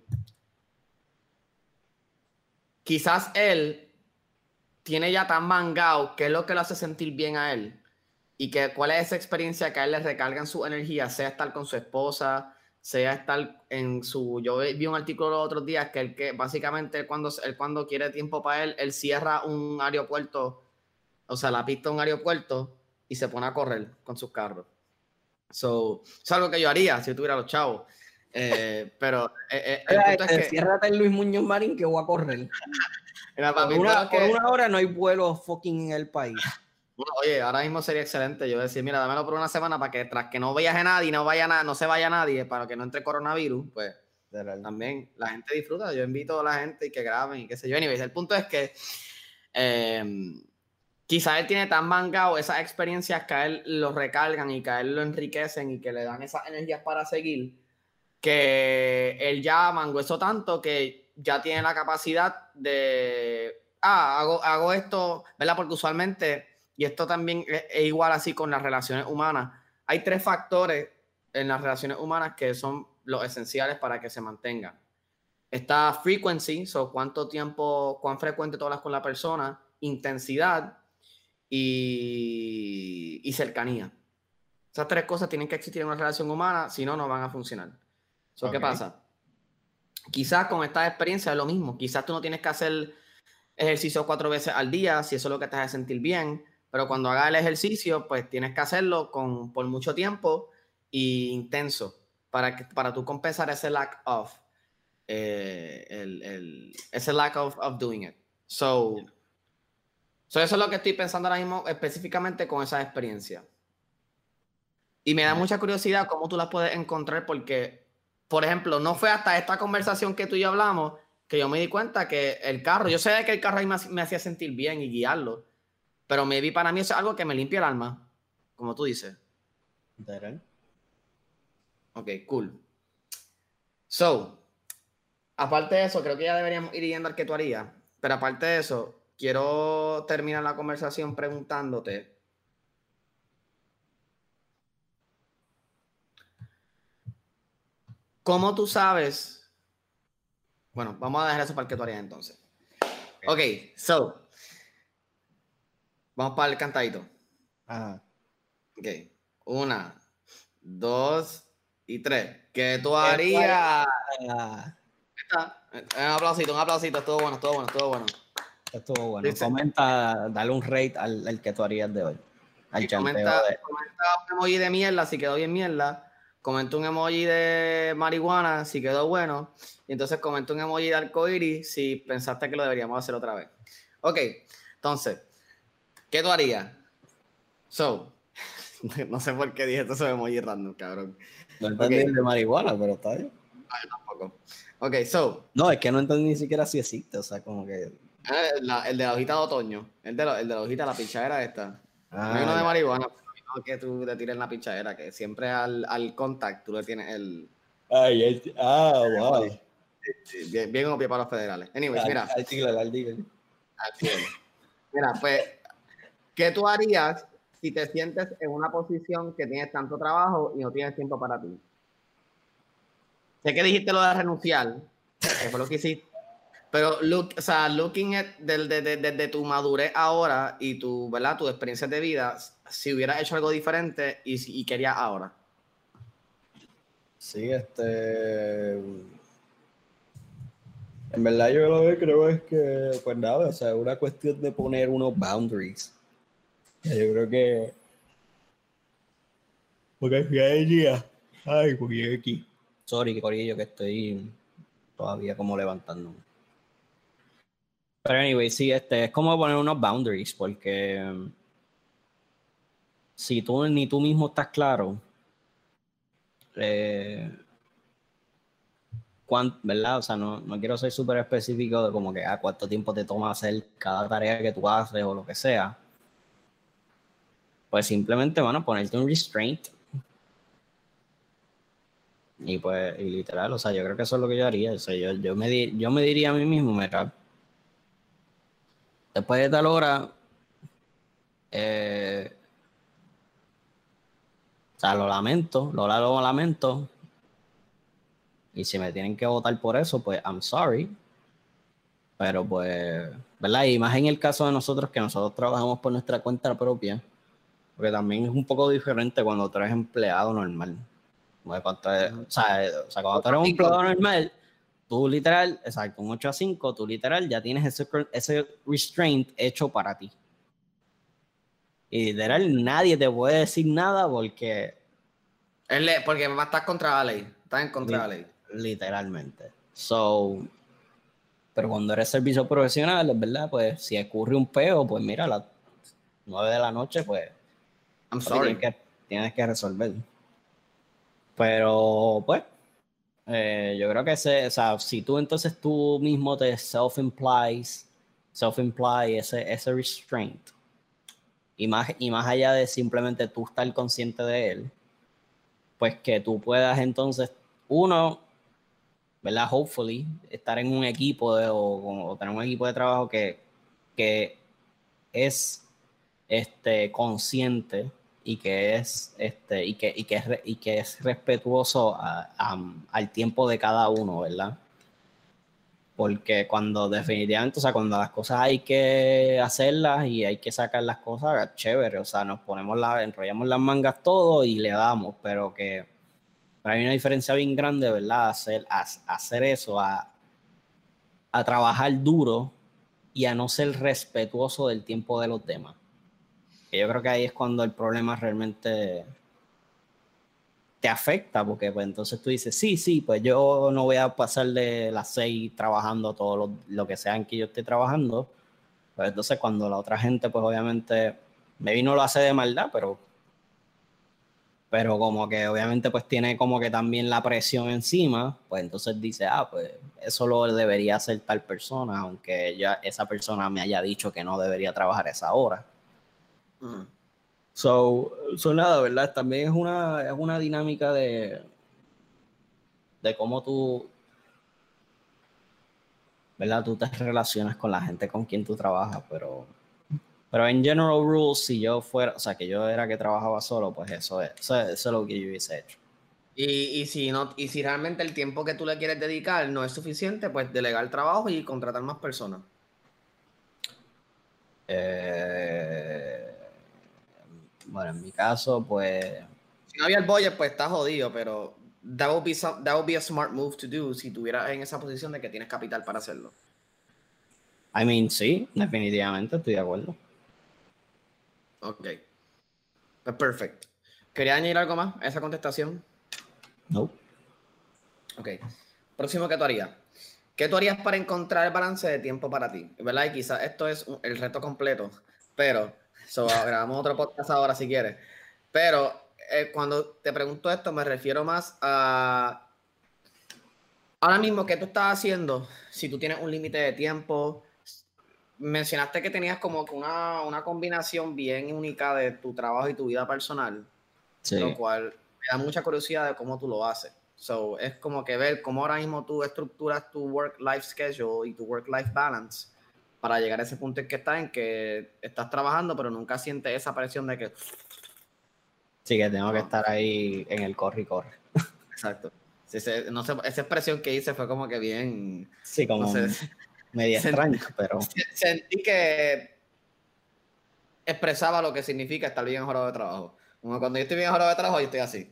quizás él tiene ya tan mangado qué es lo que lo hace sentir bien a él y que cuál es esa experiencia que a él le recargan su energía, sea estar con su esposa, sea estar en su... Yo vi un artículo los otros días que, el que básicamente cuando, él cuando quiere tiempo para él, él cierra un aeropuerto, o sea, la pista de un aeropuerto y se pone a correr con sus carros. So, es algo que yo haría si tuviera los chavos. Eh, pero eh, eh, el punto es que... Ciérrate en Luis Muñoz Marín que voy a correr. Mira, Por papi, una, todo lo que- por una hora no hay vuelo fucking en el país. Bueno, oye, ahora mismo sería excelente yo decir, mira, dámelo por una semana para que tras que no viaje nadie, no vaya na- no se vaya nadie, para que no entre coronavirus, pues también la gente disfruta. Yo invito a la gente y que graben y qué sé yo. Anyways, el punto es que eh, quizá él tiene tan mangado esas experiencias que a él lo recargan y que a él lo enriquecen y que le dan esas energías para seguir, que él ya mangó eso tanto que ya tiene la capacidad de, ah, hago, hago esto, ¿verdad? Porque usualmente, y esto también es, es igual así con las relaciones humanas, hay tres factores en las relaciones humanas que son los esenciales para que se mantengan. Está frequency, so cuánto tiempo, cuán frecuente tú hablas con la persona, intensidad y, y cercanía. Esas tres cosas tienen que existir en una relación humana, si no, no van a funcionar. So, okay. ¿Qué pasa? Quizás con esta experiencia es lo mismo. Quizás tú no tienes que hacer ejercicio cuatro veces al día, si eso es lo que te hace sentir bien, pero cuando hagas el ejercicio, pues tienes que hacerlo con, por mucho tiempo e intenso para, que, para tú compensar ese lack of, eh, el, el, ese lack of, of doing it. So, so, eso es lo que estoy pensando ahora mismo específicamente con esa experiencia. Y me da mucha curiosidad cómo tú las puedes encontrar porque, por ejemplo, no fue hasta esta conversación que tú y yo hablamos que yo me di cuenta que el carro, yo sé que el carro ahí me, me hacía sentir bien y guiarlo, pero me vi para mí eso es algo que me limpia el alma, como tú dices. ¿Verdad? Ok, cool. So, aparte de eso, creo que ya deberíamos ir yendo al que tú harías, pero aparte de eso, quiero terminar la conversación preguntándote, ¿cómo tú sabes? Bueno, vamos a dejar eso para el que tú harías entonces. Ok, okay, so, vamos para el cantadito. Ajá. Ok, una, dos y tres. ¿Qué tú harías? Un aplausito, un aplausito, estuvo bueno, estuvo bueno, estuvo bueno. Estuvo bueno. Dice, comenta, dale un rate al, al que tú harías de hoy. Al comenta, de... comenta un emoji de mierda si quedó bien mierda. Comenta un emoji de marihuana si quedó bueno. Y entonces comenta un emoji de arcoíris si pensaste que lo deberíamos hacer otra vez. Ok, entonces, ¿qué tú harías? So, no sé por qué dije esto sobre emoji random, cabrón. No entendí okay. El de marihuana, pero está bien. No, yo tampoco. Ok, so. No, es que no entendí ni siquiera si existe, o sea, como que... El, la, el de la hojita de otoño. El de, la, el de la hojita, la pichadera esta. Ah, no hay uno de marihuana, no que tú le tires en la pichadera, que siempre al, al contact tú le tienes el... Ay, el, ah, wow. Sí, bien, bien obvio para los federales. Anyways, mira. Al tigre, al tigre. Mira, pues, ¿qué tú harías si te sientes en una posición que tienes tanto trabajo y no tienes tiempo para ti? Sé que dijiste lo de renunciar, que fue lo que hiciste, pero look, o sea, looking at desde de, de, de tu madurez ahora y tu, ¿verdad? Tu experiencia de vida, si hubieras hecho algo diferente y, y querías ahora. Sí, este... En verdad yo lo que creo es que, pues nada, o sea, es una cuestión de poner unos boundaries. Yo creo que... Porque si hay día... Ay, porque aquí... Sorry, corillo, que estoy todavía como levantándome. Pero anyway, sí, este, es como poner unos boundaries, porque um, si tú ni tú mismo estás claro, eh, cuánto, ¿verdad? O sea, no, no quiero ser súper específico de como que a cuánto tiempo te toma hacer cada tarea que tú haces o lo que sea. Pues simplemente van a ponerte un restraint. Y pues, y literal, o sea, yo creo que eso es lo que yo haría. O sea, yo, yo, me, di, yo me diría a mí mismo, mira, después de tal hora, eh, o sea, lo lamento, lo, lo lamento, Y si me tienen que votar por eso, pues I'm sorry. Pero pues, ¿verdad? Y más en el caso de nosotros, que nosotros trabajamos por nuestra cuenta propia, porque también es un poco diferente cuando tú eres empleado normal. Cuando tú eres, o, sea, o sea, cuando tú eres un empleado normal, tú literal, exacto, un ocho a cinco, tú literal ya tienes ese, ese restraint hecho para ti. Y literal, nadie te puede decir nada porque... Él le, porque va a estar contra la ley. Está en contra de la ley. Literalmente. So, pero cuando eres servicio profesional, es verdad, pues si ocurre un peo, pues mira, a las nueve de la noche, pues I'm sorry. Tienes que, tienes que resolver. Pero, pues, eh, yo creo que ese, o sea, si tú entonces tú mismo te self-implies, self-imply ese, ese restraint, y más, y más allá de simplemente tú estar consciente de él, pues que tú puedas entonces, uno, ¿verdad? Hopefully, estar en un equipo de, o, o tener un equipo de trabajo que, que es este, consciente y que es este y que, y que, es, y que es respetuoso a, a, al tiempo de cada uno, ¿verdad? Porque cuando definitivamente, o sea, cuando las cosas hay que hacerlas y hay que sacar las cosas, chévere, o sea, nos ponemos la, enrollamos las mangas todo y le damos, pero que pero hay una diferencia bien grande, ¿verdad? Hacer, a, hacer eso, a, a trabajar duro y a no ser respetuoso del tiempo de los demás. Que yo creo que ahí es cuando el problema realmente te afecta, porque pues entonces tú dices, sí, sí, pues yo no voy a pasar de las seis trabajando todo lo, lo que sea en que yo esté trabajando. Pues entonces cuando la otra gente, pues obviamente, maybe no lo hace de maldad, pero, pero como que obviamente pues tiene como que también la presión encima, pues entonces dice, ah, pues eso lo debería hacer tal persona, aunque ya esa persona me haya dicho que no debería trabajar esa hora. Mm. So, so nada, ¿verdad? También es una, es una dinámica de, de cómo tú, ¿verdad? Tú te relacionas con la gente con quien tú trabajas, pero, pero en general rules, si yo fuera, o sea, que yo era que trabajaba solo, pues eso es, eso, eso es lo que yo hubiese hecho. Y, y, si no, y si realmente el tiempo que tú le quieres dedicar no es suficiente, pues delegar el trabajo y contratar más personas. Eh, bueno, en mi caso, pues... Si no había el budget, pues está jodido, pero that would be some, that would be a smart move to do si tuvieras en esa posición de que tienes capital para hacerlo. I mean, sí, definitivamente estoy de acuerdo. Ok. Pues perfecto. ¿Quería añadir algo más a esa contestación? No. Ok. Próximo, ¿qué tú harías? ¿Qué tú harías para encontrar el balance de tiempo para ti? ¿Verdad? Y quizás esto es un, el reto completo, pero so, grabamos otro podcast ahora si quieres. Pero eh, cuando te pregunto esto, me refiero más a ahora mismo, ¿qué tú estás haciendo? Si tú tienes un límite de tiempo, mencionaste que tenías como que una, una combinación bien única de tu trabajo y tu vida personal, Sí. Lo cual me da mucha curiosidad de cómo tú lo haces. So, es como que ver cómo ahora mismo tú estructuras tu work-life schedule y tu work-life balance para llegar a ese punto en que estás, en que estás trabajando, pero nunca sientes esa presión de que... Sí, que tengo no. que estar ahí en el corre y corre. Exacto. Sí, se, no sé, esa expresión que hice fue como que bien... Sí, como no sé, media extraña, pero... Sentí que expresaba lo que significa estar bien jorado de trabajo. Como cuando yo estoy bien jorado de trabajo, yo estoy así.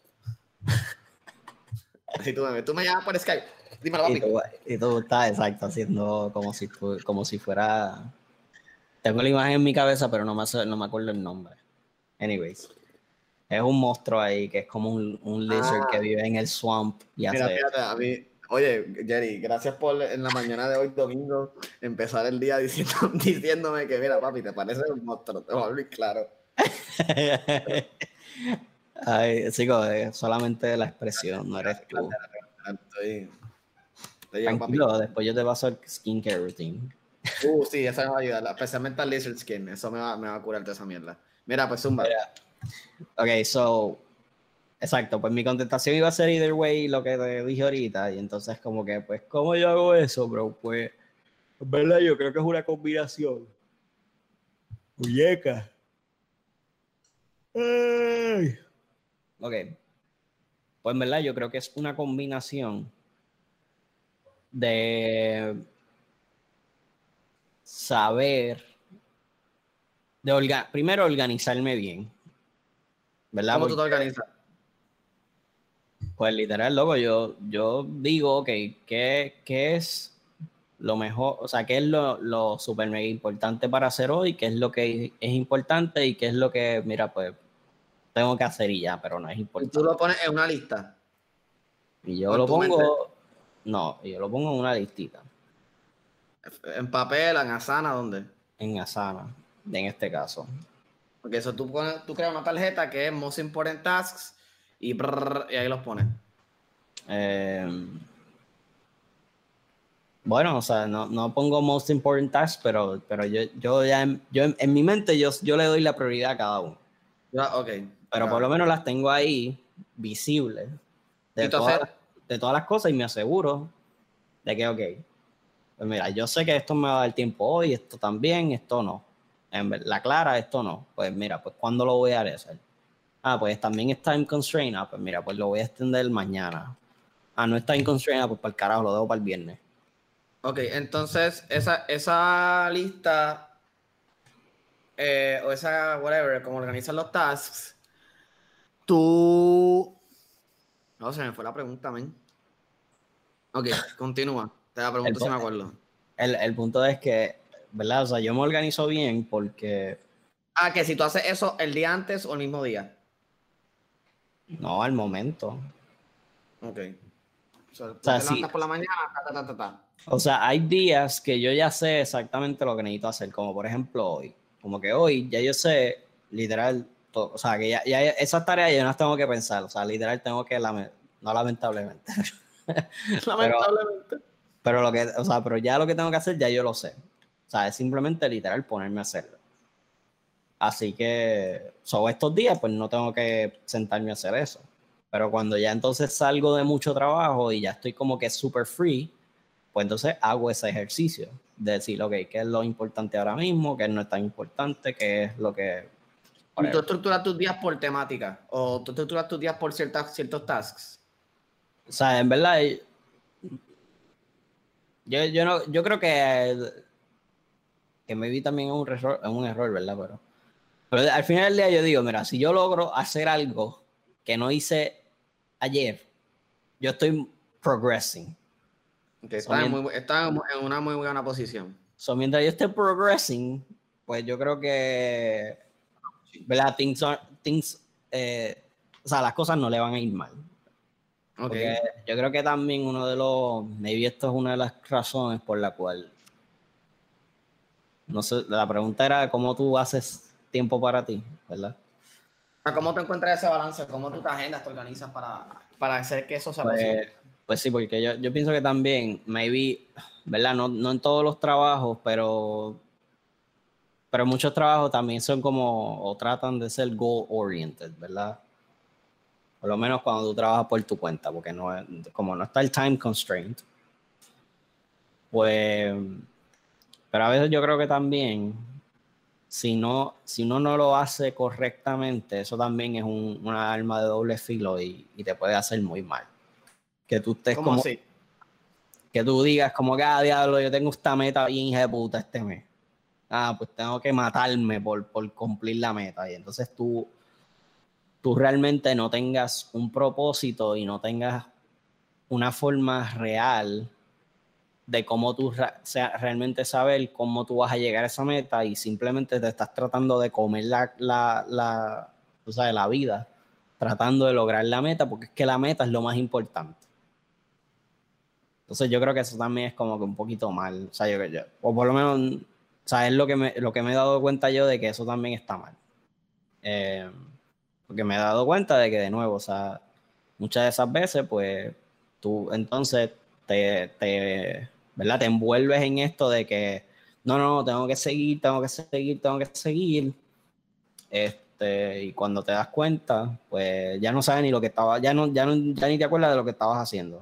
Así tú me, tú me llamas por Skype. Dímelo, papi. Y tú, y tú estás exacto haciendo como si, como si fuera... Tengo la imagen en mi cabeza, pero no me, no me acuerdo el nombre. Anyways. Es un monstruo ahí que es como un, un lizard ah. que vive en el swamp y Mira, hace... fíjate, a mí... Oye, Jerry, gracias por en la mañana de hoy, domingo, empezar el día diciendo, diciéndome que, mira, papi, te parece un monstruo, te voy a hablar claro. Ay, chico, solamente la expresión, no eres tú. Estoy, estoy Tranquilo, papi. después yo te paso el skincare routine. Uh, sí, eso me va a ayudar, especialmente al lizard skin, eso me va, me va a curar de esa mierda. Mira, pues zumba. Mira. Ok, so... Exacto, pues mi contestación iba a ser either way lo que te dije ahorita, y entonces como que, pues, ¿cómo yo hago eso, bro? Pues, ¿verdad? Yo creo que es una combinación. Muñeca. Ay. Ok. pues en verdad yo creo que es una combinación de saber, de orga, primero organizarme bien, ¿verdad? ¿Cómo tú Porque, te organizas? pues literal, loco, yo, yo digo, ok, ¿qué, qué es lo mejor? O sea, ¿qué es lo, lo súper mega importante para hacer hoy? ¿Qué es lo que es importante? Y qué es lo que, mira, pues tengo que hacer y ya, pero no es Y tú importante. lo pones en una lista. Y O yo en lo tu mente. pongo, no, yo lo pongo en una listita, En papel, en Asana, ¿dónde? en Asana, en este caso. Porque eso tú, pones, tú creas una tarjeta que es Most Important Tasks y, brrr, y ahí los pones. Eh, bueno, o sea, no, no pongo most important task, pero, pero yo, yo ya en, yo en, en mi mente yo, yo le doy la prioridad a cada uno. Ya, ok. Pero por lo Claro. menos las tengo ahí visibles Y de todas, entonces, las- de todas las cosas y me aseguro de que, ok, pues mira, yo sé que esto me va a dar tiempo hoy, esto también, esto no. En ver- la clara, esto no. Pues mira, pues ¿cuándo lo voy a hacer? Ah, pues también es time constraint. Ah, pues mira, pues lo voy a extender mañana. Ah, no es time constraint, ah, pues para el carajo, lo dejo para el viernes. ok, entonces esa, esa lista eh, o esa, whatever, como organizan los tasks, tú... No, se me fue la pregunta, men. Ok, continúa. Te la El, pregunto si pu- me acuerdo. el, el punto es que, ¿verdad? O sea, yo me organizo bien porque, Ah, que si tú haces eso el día antes o el mismo día. no, al momento. Ok. O sea, O tú sea, te sí, levantas por la mañana, ta, ta, ta, ta, ta. o sea, hay días que yo ya sé exactamente lo que necesito hacer, como por ejemplo hoy. Como que hoy ya yo sé, literal, todo, o sea, que ya, ya esas tareas yo no las tengo que pensar, o sea, literal tengo que, lame, no lamentablemente, pero, Lamentablemente. pero lo que, o sea, pero ya lo que tengo que hacer ya yo lo sé. O sea, es simplemente literal ponerme a hacerlo. Así que, sobre estos días, pues no tengo que sentarme a hacer eso. Pero cuando ya entonces salgo de mucho trabajo y ya estoy como que super free, pues entonces hago ese ejercicio de decir, ok, ¿qué es lo importante ahora mismo? ¿Qué no es tan importante? ¿Qué es lo que... ¿Y tú Whatever. estructuras tus días por temática? ¿O tú estructuras tus días por ciertas, ciertos tasks? O sea, en verdad, yo, yo, no, yo creo que, que me vi también en un error, en un error, ¿verdad? Pero, pero al final del día yo digo, mira, si yo logro hacer algo que no hice ayer, yo estoy progressing. Ok, So, estás en, mientras, muy, estás en una muy buena posición. so, mientras yo esté progressing, pues yo creo que, ¿verdad? Things, are, things eh, o sea, las cosas no le van a ir mal. Ok. Porque yo creo que también uno de los, maybe esto es una de las razones por la cual, no sé, la pregunta era cómo tú haces tiempo para ti, ¿verdad? ¿Cómo te encuentras ese balance? ¿Cómo tú te agendas, te organizas para, para hacer que eso sea Pues, posible? pues sí, porque yo, yo pienso que también, maybe, ¿verdad? No, no en todos los trabajos, pero, pero muchos trabajos también son como, o tratan de ser goal oriented, ¿verdad? Por lo menos cuando tú trabajas por tu cuenta, porque no es, como no está el time constraint, pues, pero a veces yo creo que también si no, si uno no lo hace correctamente, eso también es un, una arma de doble filo y, y, te puede hacer muy mal. Que tú estés ¿Cómo como, así? que tú digas como que, ah, diablo, yo tengo esta meta bien hija de puta este mes. Ah, pues tengo que matarme por, por cumplir la meta. Y entonces tú, tú realmente no tengas un propósito y no tengas una forma real de cómo tú o sea, realmente saber cómo tú vas a llegar a esa meta y simplemente te estás tratando de comer la, la, la, tú sabes, la vida, tratando de lograr la meta, porque es que la meta es lo más importante. Entonces yo creo que eso también es como que un poquito mal, o sea, yo, yo o por lo menos, o sea, es lo que, me, lo que me he dado cuenta yo de que eso también está mal. Eh, porque me he dado cuenta de que de nuevo, o sea, muchas de esas veces, pues, tú entonces te, te, ¿verdad? Te envuelves en esto de que, no, no, tengo que seguir, tengo que seguir, tengo que seguir. Este, y cuando te das cuenta, pues ya no sabes ni lo que estaba, ya no, ya no, ya ni te acuerdas de lo que estabas haciendo.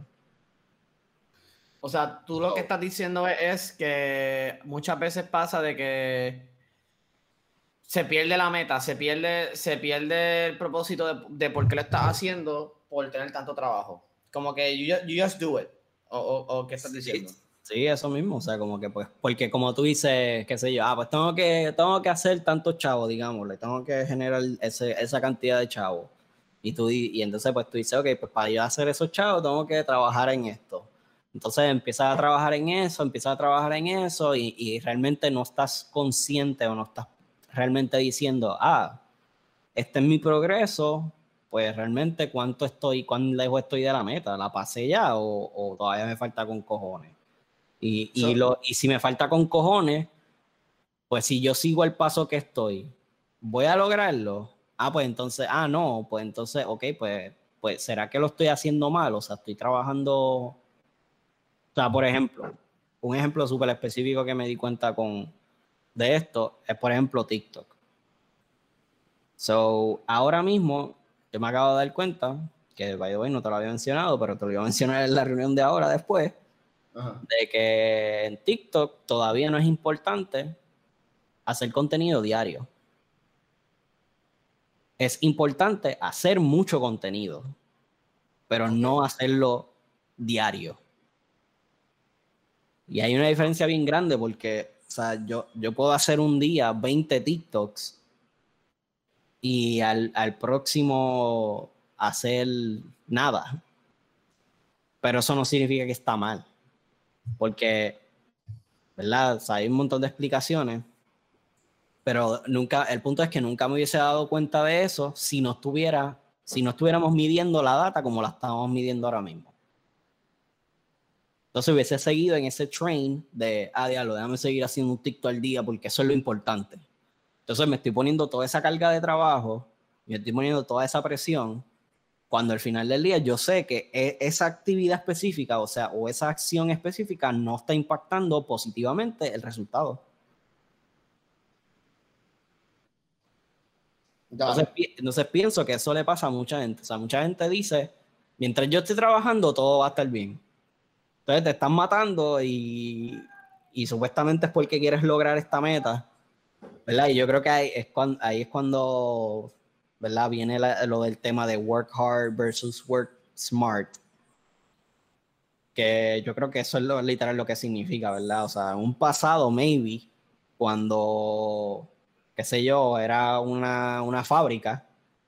O sea, tú lo que estás diciendo es, es que muchas veces pasa de que se pierde la meta, se pierde, se pierde el propósito de, de por qué lo estás haciendo por tener tanto trabajo. Como que you, you just do it. O, o, o ¿qué estás diciendo? Sí, sí, eso mismo. O sea, como que pues, porque como tú dices, qué sé yo, ah, pues tengo que, tengo que hacer tantos chavos, digámosle, tengo que generar ese, esa cantidad de chavos. Y tú, y entonces pues tú dices, ok, pues para yo hacer esos chavos tengo que trabajar en esto. Entonces empiezas a trabajar en eso, empiezas a trabajar en eso y, y realmente no estás consciente o no estás realmente diciendo, ah, este es mi progreso, pues realmente cuánto estoy, cuán lejos estoy de la meta, ¿la pasé ya o, o todavía me falta con cojones? Y, y, So, lo, y si me falta con cojones, pues si yo sigo el paso que estoy, ¿voy a lograrlo? Ah, pues entonces, ah, no, pues entonces, ok, pues, pues ¿será que lo estoy haciendo mal? O sea, estoy trabajando, o sea, por ejemplo, un ejemplo súper específico que me di cuenta con, de esto es, por ejemplo, TikTok. So, ahora mismo, yo me acabo de dar cuenta, que by the way no te lo había mencionado, pero te lo voy a mencionar en la reunión de ahora después, uh-huh. de que en TikTok todavía no es importante hacer contenido diario. Es importante hacer mucho contenido, pero Okay. no hacerlo diario. Y hay una diferencia bien grande porque, o sea, yo, yo puedo hacer un día veinte TikToks y al, al próximo hacer nada. Pero eso no significa que está mal, porque, ¿verdad? O sea, hay un montón de explicaciones, pero nunca, el punto es que nunca me hubiese dado cuenta de eso si no estuviera, si no estuviéramos midiendo la data como la estamos midiendo ahora mismo. Entonces hubiese seguido en ese train de, ah, diablo, déjame seguir haciendo un TikTok al día porque eso es lo importante. Entonces me estoy poniendo toda esa carga de trabajo, me estoy poniendo toda esa presión, cuando al final del día yo sé que esa actividad específica, o sea, o esa acción específica no está impactando positivamente el resultado. Entonces, entonces pienso que eso le pasa a mucha gente. O sea, mucha gente dice, mientras yo esté trabajando, todo va a estar bien. Entonces te están matando y, y supuestamente es porque quieres lograr esta meta, ¿verdad? Y yo creo que ahí es cuando, ahí es cuando ¿verdad? Viene la, lo del tema de work hard versus work smart. Que yo creo que eso es lo, literal lo que significa, ¿verdad? O sea, en un pasado, maybe, cuando, qué sé yo, era una, una fábrica,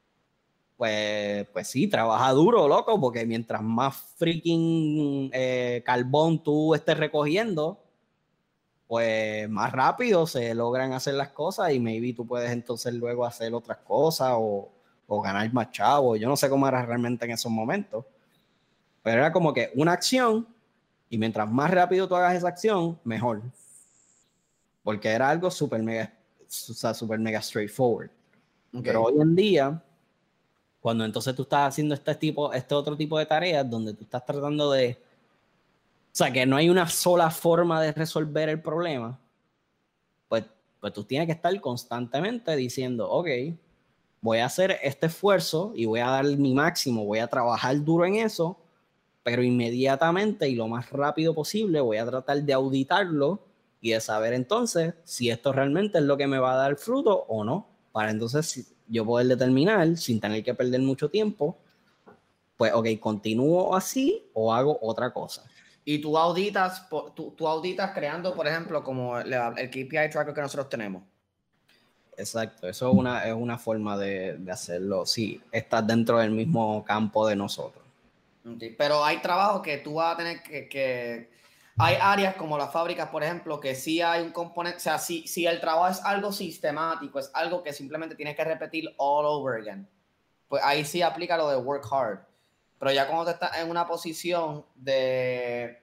pues, pues sí, trabaja duro, loco, porque mientras más freaking eh, carbón tú estés recogiendo, pues más rápido se logran hacer las cosas y maybe tú puedes entonces luego hacer otras cosas o, o ganar más chavos. Yo no sé cómo era realmente en esos momentos, pero era como que una acción y mientras más rápido tú hagas esa acción, mejor. Porque era algo súper mega, o sea, super mega straightforward. Okay. Pero hoy en día, cuando entonces tú estás haciendo este tipo, este otro tipo de tareas donde tú estás tratando de, o sea, que no hay una sola forma de resolver el problema, pues, pues tú tienes que estar constantemente diciendo, ok, voy a hacer este esfuerzo y voy a dar mi máximo, voy a trabajar duro en eso, pero inmediatamente y lo más rápido posible voy a tratar de auditarlo y de saber entonces si esto realmente es lo que me va a dar fruto o no, para entonces yo poder determinar sin tener que perder mucho tiempo, pues ok, continúo así o hago otra cosa. Y tú auditas, tú, tú auditas creando, por ejemplo, como el, el K P I tracker que nosotros tenemos. Exacto, eso es una, es una forma de, de hacerlo, si estás dentro del mismo campo de nosotros. Okay. Pero hay trabajos que tú vas a tener que, que... Hay áreas como las fábricas, por ejemplo, que sí hay un componente, o sea, si, si el trabajo es algo sistemático, es algo que simplemente tienes que repetir all over again, pues ahí sí aplica lo de work hard. Pero ya cuando te estás en una posición de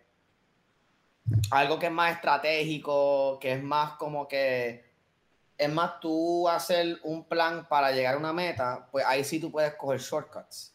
algo que es más estratégico, que es más como que es más tú hacer un plan para llegar a una meta, pues ahí sí tú puedes coger shortcuts.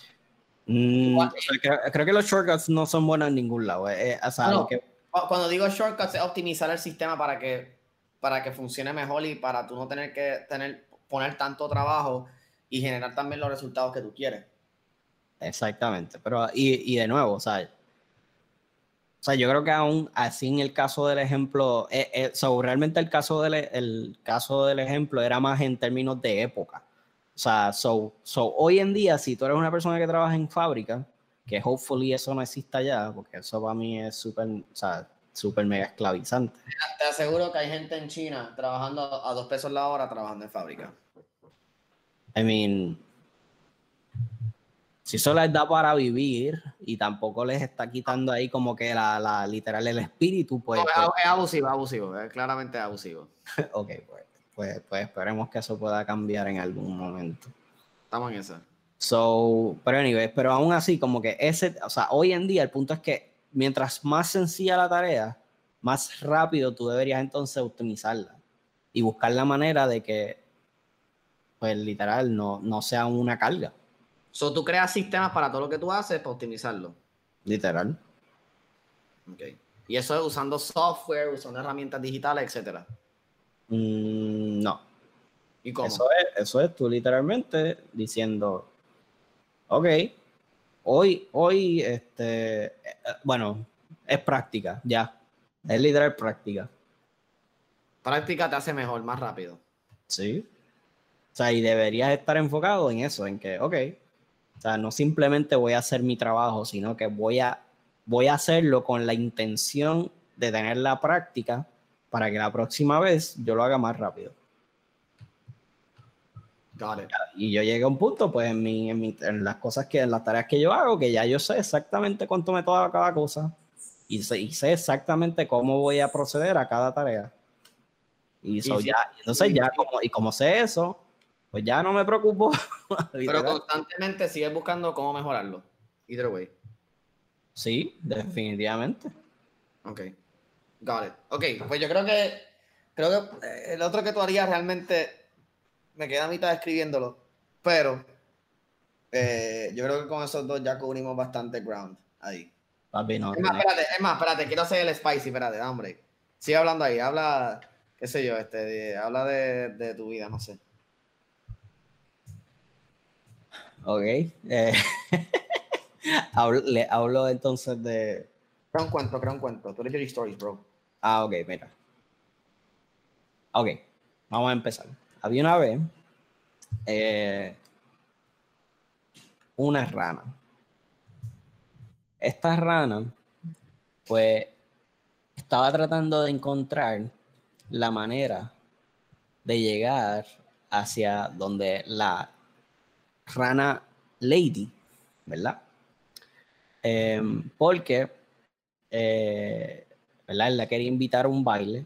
Mm, o sea, creo, creo que los shortcuts no son buenos en ningún lado. Eh, eh, o sea, No, lo no. que... Cuando digo shortcuts es optimizar el sistema para que, para que funcione mejor y para tú no tener que tener, poner tanto trabajo y generar también los resultados que tú quieres. Exactamente, pero y, y de nuevo, o sea, O sea, yo creo que aún así en el caso del ejemplo, eh, eh, so, realmente el caso, del, el caso del ejemplo era más en términos de época. O sea, so, so, hoy en día, si tú eres una persona que trabaja en fábrica, que hopefully eso no exista ya, porque eso para mí es súper, o sea, súper mega esclavizante. Te aseguro que hay gente en China trabajando a dos pesos la hora trabajando en fábrica. I mean, si eso les da para vivir y tampoco les está quitando ahí como que la, la literal el espíritu, pues... No, pues es abusivo, abusivo, es claramente abusivo. ok, pues, pues, pues esperemos que eso pueda cambiar en algún momento. Estamos en eso. So, pero anyway, pero aún así, como que ese, o sea, hoy en día el punto es que mientras más sencilla la tarea, más rápido tú deberías entonces optimizarla y buscar la manera de que, pues literal, no, no sea una carga. So, tú creas sistemas para todo lo que tú haces para optimizarlo. Literal. Okay. Y eso es usando software, usando herramientas digitales, etcétera. Mm, no. ¿Y cómo? Eso es, eso es tú literalmente diciendo, ok, hoy, hoy, este, eh, bueno, es práctica, ya. Es literal práctica. Práctica te hace mejor, más rápido. Sí. O sea, y deberías estar enfocado en eso, en que, ok, o sea, no simplemente voy a hacer mi trabajo, sino que voy a, voy a hacerlo con la intención de tener la práctica para que la próxima vez yo lo haga más rápido. Got it. Y yo llegué a un punto, pues, en, mi, en, mi, en las cosas que, en las tareas que yo hago, que ya yo sé exactamente cuánto me toma cada cosa y sé, y sé exactamente cómo voy a proceder a cada tarea. Y, so, y ya, sí, entonces, ya, como, y como sé eso, pues ya no me preocupo. Pero constantemente sigues buscando cómo mejorarlo. Either way. Sí, definitivamente. Ok. Got it. Ok, pues yo creo que creo que el otro que tú harías realmente me queda a mitad escribiéndolo, pero eh, yo creo que con esos dos ya cubrimos bastante ground ahí. Papi, no, es más, espérate, es más, espérate, quiero hacer el spicy, espérate, hombre. Sigue hablando ahí, habla, qué sé yo, este, de, habla de, de tu vida, no sé. Ok. Eh, hablo, le hablo entonces de... Crea un cuento, crea un cuento. Tú eres your stories, bro. Ah, ok, mira. Ok, vamos a empezar. Había una vez eh, una rana. Esta rana, pues, estaba tratando de encontrar la manera de llegar hacia donde la rana lady, ¿verdad? Eh, porque, eh, ¿verdad? Él la quería invitar a un baile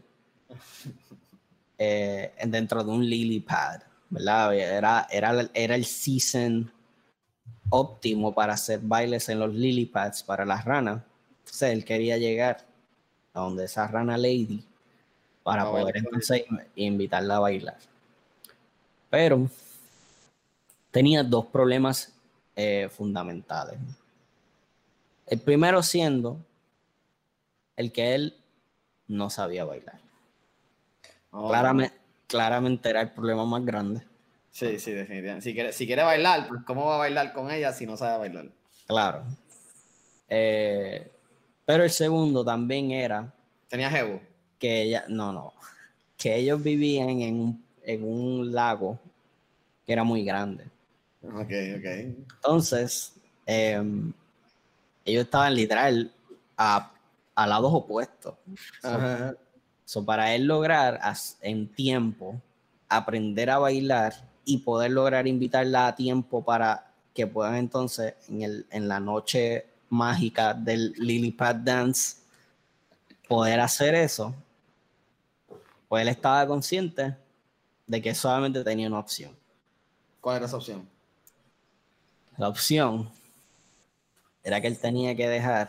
eh, dentro de un lily pad, ¿verdad? Era, era, era el season óptimo para hacer bailes en los lily pads para las ranas. Entonces él quería llegar a donde esa rana lady para poder entonces invitarla a bailar. Pero tenía dos problemas eh, fundamentales. El primero siendo el que él no sabía bailar. Oh, claramente, no. claramente era el problema más grande. Sí, sí, definitivamente. Si quiere, si quiere bailar, pues ¿cómo va a bailar con ella si no sabe bailar? Claro. Eh, pero el segundo también era... ¿Tenía jevo? Que ella, no, no. Que ellos vivían en un, en un lago que era muy grande. Ok, ok. Entonces, eh, ellos estaban literal a, a lados opuestos. Ajá. So, so para él lograr as, en tiempo aprender a bailar y poder lograr invitarla a tiempo para que puedan entonces en, el, en la noche mágica del Lily Pad Dance poder hacer eso, pues él estaba consciente de que solamente tenía una opción. ¿Cuál era esa opción? La opción era que él tenía que dejar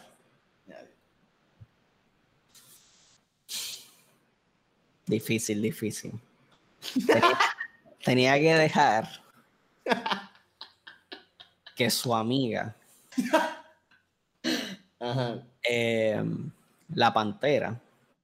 difícil, difícil. Tenía, tenía que dejar que su amiga, Ajá. eh, la pantera,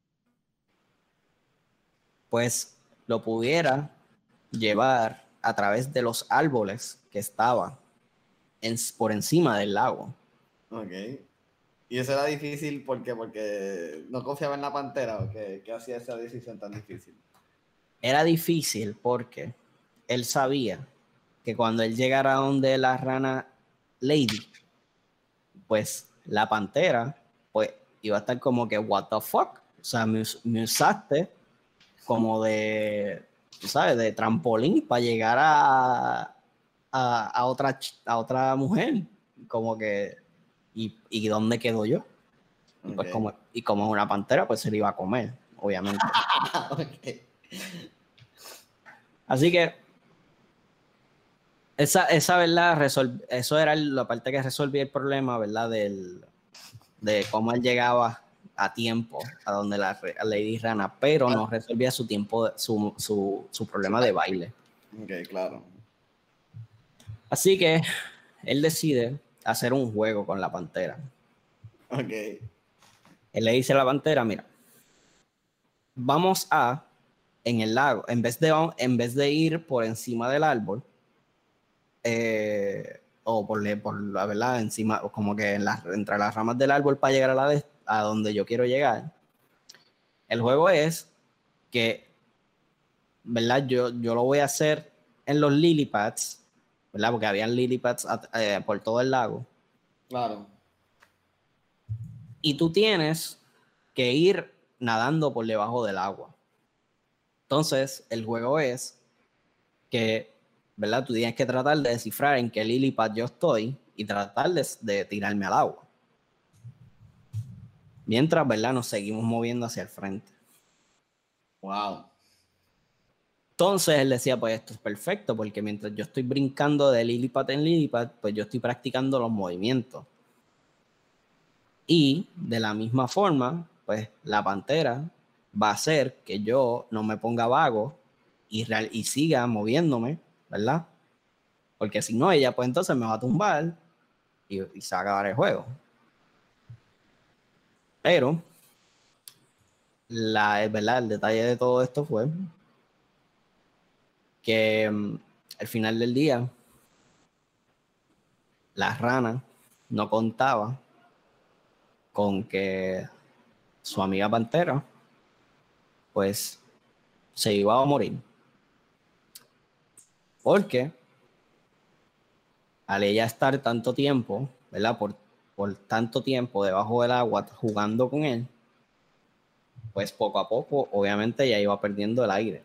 pues lo pudiera llevar a través de los árboles que estaban en, por encima del lago. Ok. Y eso era difícil porque, porque no confiaba en la pantera, o qué, qué hacía esa decisión tan difícil. Era difícil porque él sabía que cuando él llegara a donde la rana Lady, pues la pantera, pues iba a estar como que, what the fuck? O sea, me, me usaste como de, tú sabes, de trampolín para llegar a, a, a, otra, a otra mujer. Como que, ¿y, y dónde quedo yo? Y, pues Okay. como, y como es una pantera, pues se le iba a comer, obviamente. Okay. Así que esa, esa verdad, resol, eso era la parte que resolvía el problema, ¿verdad? Del, de cómo él llegaba a tiempo a donde la a Lady Rana, pero no resolvía su tiempo, su, su, su problema de baile. Ok, claro. Así que él decide hacer un juego con la pantera. Ok. Él le dice a la pantera, mira, vamos a, en el lago, en vez de, en vez de ir por encima del árbol, eh, o por, por la verdad, encima, como que en la, entre las ramas del árbol para llegar a, la de, a donde yo quiero llegar, el juego es que, ¿verdad? Yo, yo lo voy a hacer en los lily pads, ¿verdad? Porque habían lily pads eh, por todo el lago. Claro. Y tú tienes que ir nadando por debajo del agua. Entonces, el juego es que, ¿verdad? Tú tienes que tratar de descifrar en qué lily pad yo estoy y tratar de, de tirarme al agua. Mientras, ¿verdad? Nos seguimos moviendo hacia el frente. Wow. Entonces él decía, pues esto es perfecto, porque mientras yo estoy brincando de lilipad en lilipad, pues yo estoy practicando los movimientos. Y de la misma forma, pues la pantera va a hacer que yo no me ponga vago y, real, y siga moviéndome, ¿verdad? Porque si no, ella pues entonces me va a tumbar y, y se va a acabar el juego. Pero, la, ¿verdad? El detalle de todo esto fue que um, al final del día, la rana no contaba con que su amiga pantera pues se iba a morir. Porque al ella estar tanto tiempo, ¿verdad? Por, por tanto tiempo debajo del agua jugando con él, pues poco a poco, obviamente, ella iba perdiendo el aire.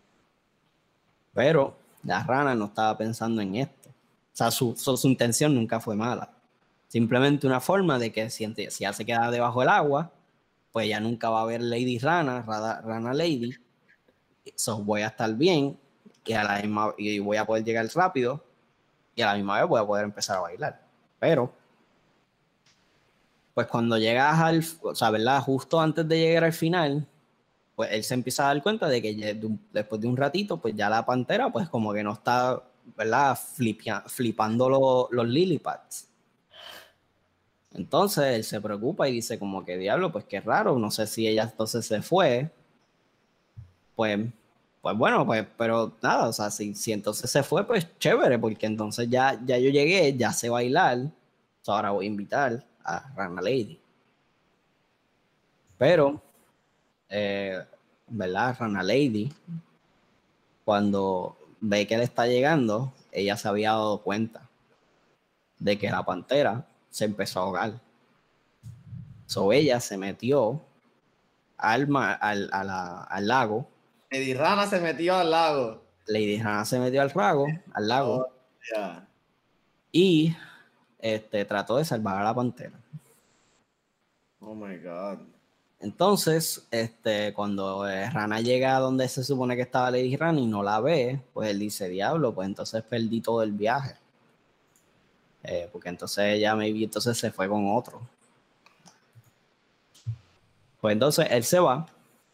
Pero la rana no estaba pensando en esto. O sea, su, su, su intención nunca fue mala. Simplemente una forma de que si, si ella se queda debajo del agua, pues ya nunca va a haber Lady Rana, Rana, Rana Lady. So, voy a estar bien y, a la misma, y voy a poder llegar rápido y a la misma vez voy a poder empezar a bailar. Pero, pues cuando llegas al, o sea, ¿verdad? Justo antes de llegar al final, pues él se empieza a dar cuenta de que de, después de un ratito, pues ya la pantera, pues como que no está, ¿verdad? Flipia, flipando lo, los lily pads. Entonces él se preocupa y dice como que diablo, pues qué raro, no sé si ella entonces se fue, pues, pues bueno, pues, pero nada, o sea, si, si entonces se fue, pues chévere, porque entonces ya, ya yo llegué, ya sé bailar, o sea, ahora voy a invitar a Rana Lady. Pero, eh, ¿verdad? Rana Lady, cuando ve que le está llegando, ella se había dado cuenta de que la pantera se empezó a ahogar. So ella se metió al, al, a la, al lago. Lady Rana se metió al lago. Lady Rana se metió al lago, al lago Oh, yeah. y este, trató de salvar a la pantera. Oh my God. Entonces, este, cuando eh, Rana llega a donde se supone que estaba Lady Rana y no la ve, pues él dice, diablo, pues entonces perdí todo el viaje. Eh, porque entonces ella maybe entonces se fue con otro. Pues entonces él se va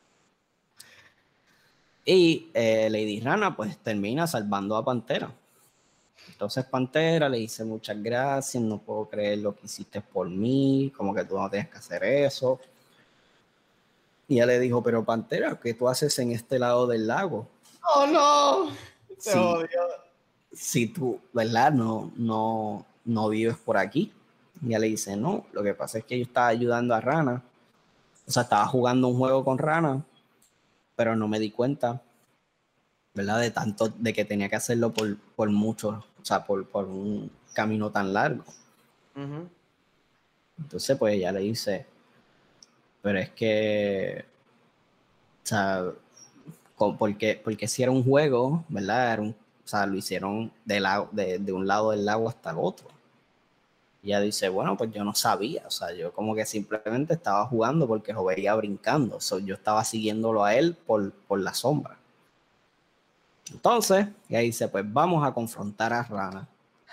y eh, Lady Rana pues termina salvando a Pantera. Entonces Pantera le dice muchas gracias, no puedo creer lo que hiciste por mí, como que tú no tienes que hacer eso. Y ella le dijo, pero Pantera, ¿qué tú haces en este lado del lago? Oh no, se Si, jodió. si tú, ¿verdad? No, no, no vives por aquí. Y ella le dice, no, lo que pasa es que yo estaba ayudando a Rana. O sea, estaba jugando un juego con Rana, pero no me di cuenta, ¿verdad? De tanto, de que tenía que hacerlo por, por mucho, o sea, por, por un camino tan largo. Uh-huh. Entonces, pues ella le dice, pero es que, o sea, porque, porque si era un juego, ¿verdad? Era un, o sea, lo hicieron de, la, de, de un lado del lago hasta el otro. Y ella dice, bueno, pues yo no sabía, o sea, yo como que simplemente estaba jugando porque lo veía brincando, o sea, yo estaba siguiéndolo a él por, por la sombra. Entonces, ella dice, pues vamos a confrontar a Rana.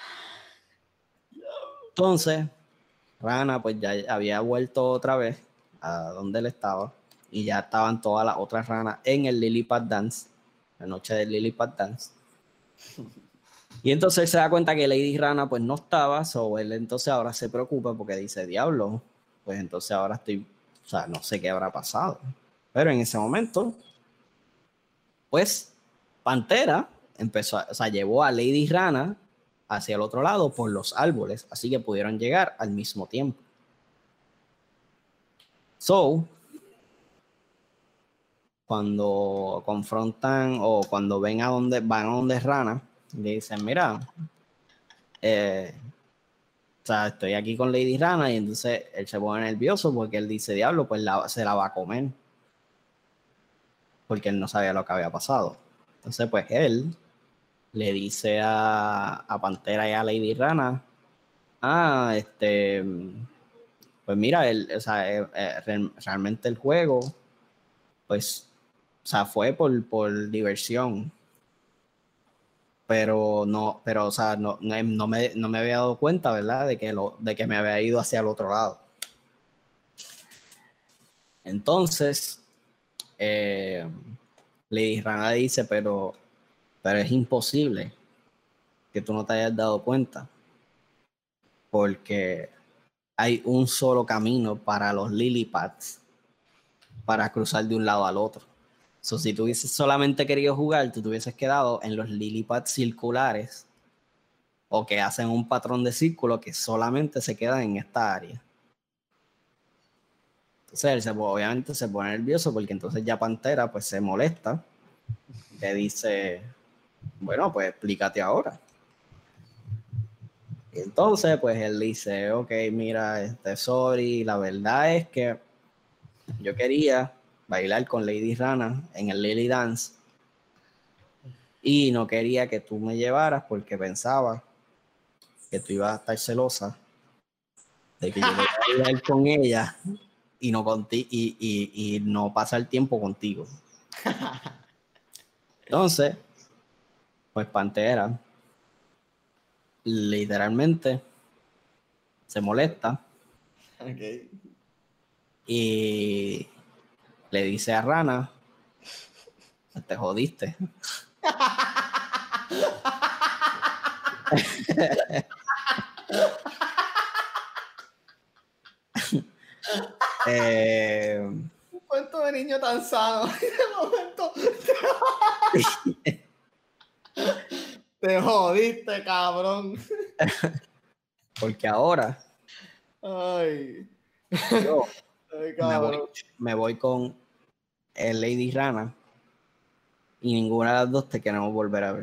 Entonces, Rana pues ya había vuelto otra vez a donde él estaba y ya estaban todas las otras ranas en el Lily Pad Dance, la noche del Lily Pad Dance. Y entonces él se da cuenta que Lady Rana pues no estaba, so él entonces ahora se preocupa porque dice, diablo, pues entonces ahora estoy, o sea, no sé qué habrá pasado. Pero en ese momento, pues Pantera empezó, a, o sea, llevó a Lady Rana hacia el otro lado por los árboles, así que pudieron llegar al mismo tiempo. So, cuando confrontan o cuando ven a donde van a donde Rana, le dicen, mira, eh, o sea, estoy aquí con Lady Rana, y entonces él se pone nervioso porque él dice, diablo, pues la, se la va a comer. Porque él no sabía lo que había pasado. Entonces, pues él le dice a, a Pantera y a Lady Rana, ah, este, pues mira, él, o sea, eh, eh, re, realmente el juego, pues, o sea, fue por, por diversión. Pero no, pero, o sea, no, no, no, me, no me había dado cuenta, ¿verdad? De que, lo, de que me había ido hacia el otro lado. Entonces, eh, Lady Rana dice, pero, pero es imposible que tú no te hayas dado cuenta, porque hay un solo camino para los lily pads para cruzar de un lado al otro. So, si tú hubieses solamente querido jugar, tú te hubieses quedado en los lily pads circulares o que hacen un patrón de círculo que solamente se quedan en esta área. Entonces él se, obviamente se pone nervioso porque entonces ya Pantera pues se molesta, le dice, bueno, pues explícate ahora. Y entonces pues él dice, ok, mira, este, sorry, la verdad es que yo quería bailar con Lady Rana en el Lily Dance y no quería que tú me llevaras porque pensaba que tú ibas a estar celosa de que yo voy a bailar con ella y no, conti y, y, y no pasar tiempo contigo. Entonces, pues Pantera literalmente se molesta, okay, y le dice a Rana, te jodiste. eh, Un cuento de niño tan sano. De momento. Te jodiste, cabrón. porque ahora Ay. yo Ay, me voy, cabrón. me voy con el Lady Rana y ninguna de las dos te queremos volver a ver.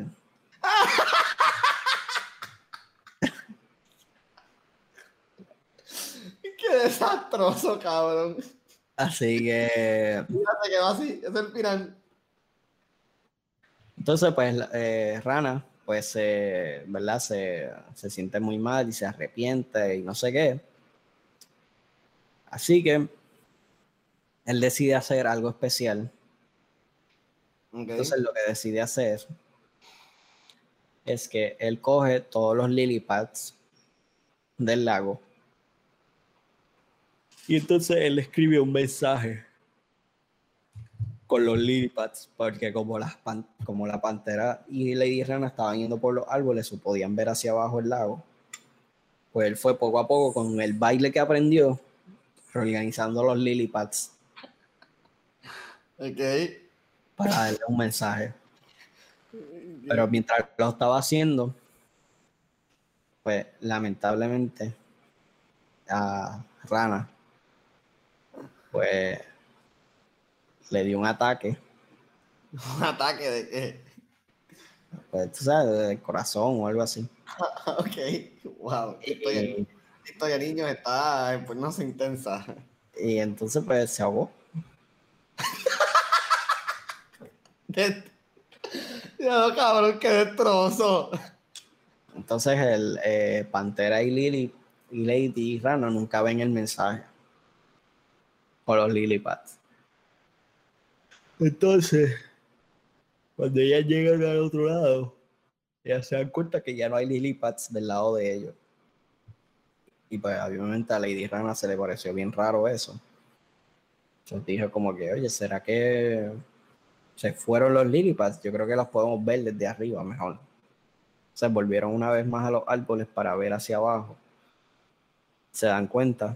Qué desastroso, cabrón. Así que Mira, se quedó así. Es el final. entonces pues eh, Rana pues eh, verdad se, se siente muy mal y se arrepiente y no sé qué. Así que él decide hacer algo especial. Okay. Entonces lo que decide hacer es que él coge todos los lily pads del lago y entonces él escribe un mensaje con los lily pads, porque como, las pan, como la Pantera y Lady Rana estaban yendo por los árboles o podían ver hacia abajo el lago, pues él fue poco a poco con el baile que aprendió reorganizando los lily pads Ok. para darle un mensaje. Pero mientras lo estaba haciendo, pues lamentablemente a Rana, pues le dio un ataque. ¿Un ataque de qué? Pues tú sabes, del corazón o algo así. Ok, wow. Historia, Y, historia niños está, pues no sé, intensa. y entonces pues se ahogó. De- Ya, cabrón, qué destrozo. Entonces el eh, Pantera y Lily y Lady y Rana nunca ven el mensaje por los Lily Pads. Entonces, cuando ellas llegan al otro lado, ellas se dan cuenta que ya no hay Lily Pads del lado de ellos. Y pues obviamente a Lady Rana se le pareció bien raro eso. Entonces dijo como que, oye, ¿será que se fueron los Lily Pads? Yo creo que las podemos ver desde arriba mejor. Se volvieron una vez más a los árboles para ver hacia abajo. Se dan cuenta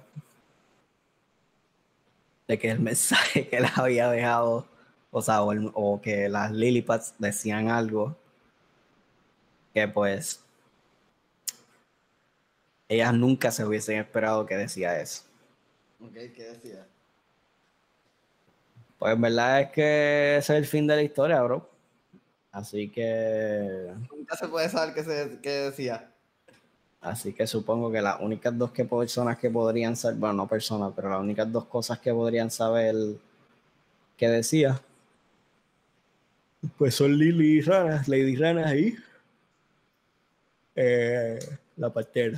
de que el mensaje que les había dejado, o sea, o, el, o que las Lily Pads decían algo que pues ellas nunca se hubiesen esperado que decía eso. Ok, ¿qué decía? Pues en verdad es que ese es el fin de la historia, bro. Así que Nunca se puede saber qué, se, qué decía. así que supongo que las únicas dos que personas que podrían saber, bueno, no personas, pero las únicas dos cosas que podrían saber que decía, pues son Lily y Rana, Lady Rana ahí. Eh, la partera.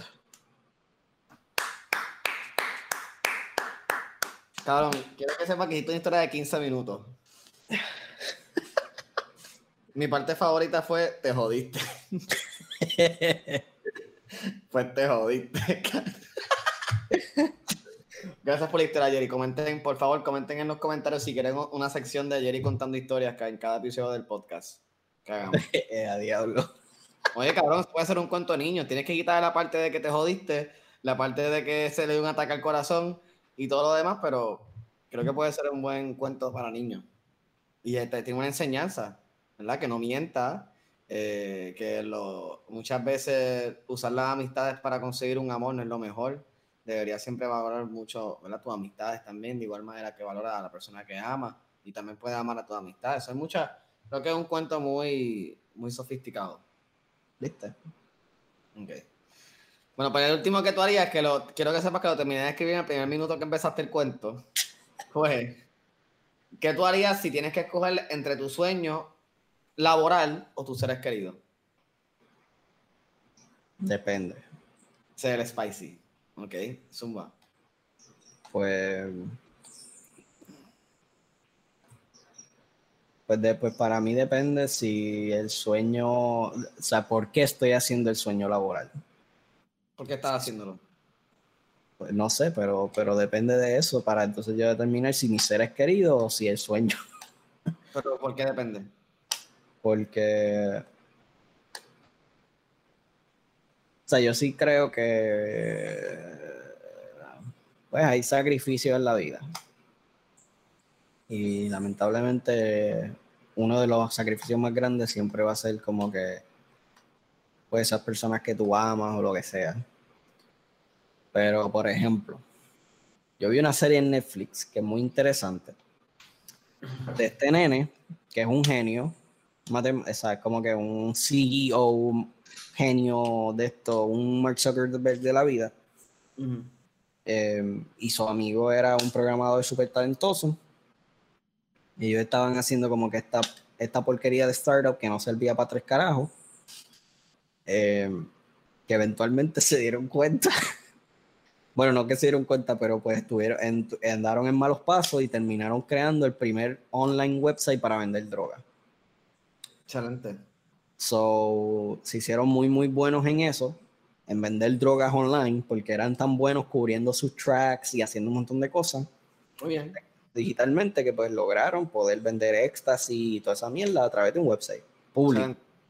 Cabrón, quiero que sepa que hice una historia de quince minutos. Mi parte favorita fue te jodiste. Pues te jodiste. Gracias por la historia, Jerry. Comenten, por favor, comenten en los comentarios si quieren una sección de Jerry contando historias en cada episodio del podcast. Que hagamos. eh, a diablo. Oye, cabrón, puede ser un cuento de niños. Tienes que quitar la parte de que te jodiste, la parte de que se le dio un ataque al corazón y todo lo demás, pero creo que puede ser un buen cuento para niños. Y este, tiene una enseñanza, ¿verdad? Que no mienta, eh, que lo, muchas veces usar las amistades para conseguir un amor no es lo mejor. Deberías siempre valorar mucho, ¿verdad? Tus amistades también, de igual manera que valora a la persona que ama y también puedes amar a tus amistades. Hay muchas, creo que es un cuento muy, muy sofisticado. ¿Viste? Ok. Bueno, pues el último que tú harías, que lo, quiero que sepas que lo terminé de escribir en el primer minuto que empezaste el cuento, pues, ¿qué tú harías si tienes que escoger entre tu sueño laboral o tus seres queridos? Depende. Ser el spicy. Ok, zumba. Pues, pues, de, pues para mí depende si el sueño, o sea, ¿por qué estoy haciendo el sueño laboral? ¿Por qué estás haciéndolo? Pues no sé, pero, pero depende de eso para entonces yo determinar si mis seres queridos o si el sueño. ¿Pero por qué depende? Porque, o sea, yo sí creo que pues hay sacrificios en la vida. Y lamentablemente uno de los sacrificios más grandes siempre va a ser como que pues esas personas que tú amas o lo que sea. Pero, por ejemplo, yo vi una serie en Netflix que es muy interesante de este nene, que es un genio, matem- o sea, como que un C E O genio de esto, un Mark Zuckerberg de la vida. Uh-huh. Eh, y su amigo era un programador súper talentoso. Y ellos estaban haciendo como que esta, esta porquería de startup que no servía para tres carajos. Eh, que eventualmente se dieron cuenta. Bueno, no que se dieron cuenta, pero pues estuvieron en, andaron en malos pasos y terminaron creando el primer online website para vender droga. Excelente. So, se hicieron muy, muy buenos en eso, en vender drogas online, porque eran tan buenos cubriendo sus tracks y haciendo un montón de cosas Muy bien. digitalmente que pues lograron poder vender éxtasis y toda esa mierda a través de un website público.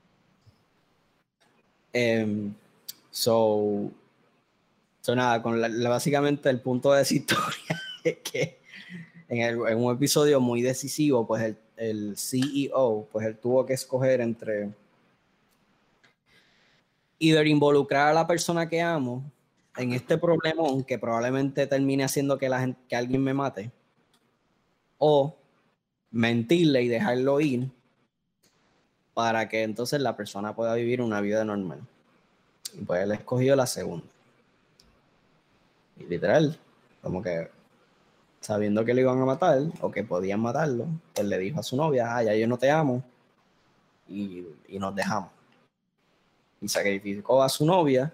Um, so, so, nada, con la, la, básicamente el punto de esa historia es que en, el, en un episodio muy decisivo, pues el, el C E O, pues él tuvo que escoger entre either involucrar a la persona que amo en este problemón que probablemente termine haciendo que, la gente, que alguien me mate, o mentirle y dejarlo ir para que entonces la persona pueda vivir una vida normal. Y pues él escogió la segunda. Y literal, como que sabiendo que lo iban a matar o que podían matarlo, pues le dijo a su novia, ah, ya yo no te amo, y, y nos dejamos. Y sacrificó a su novia,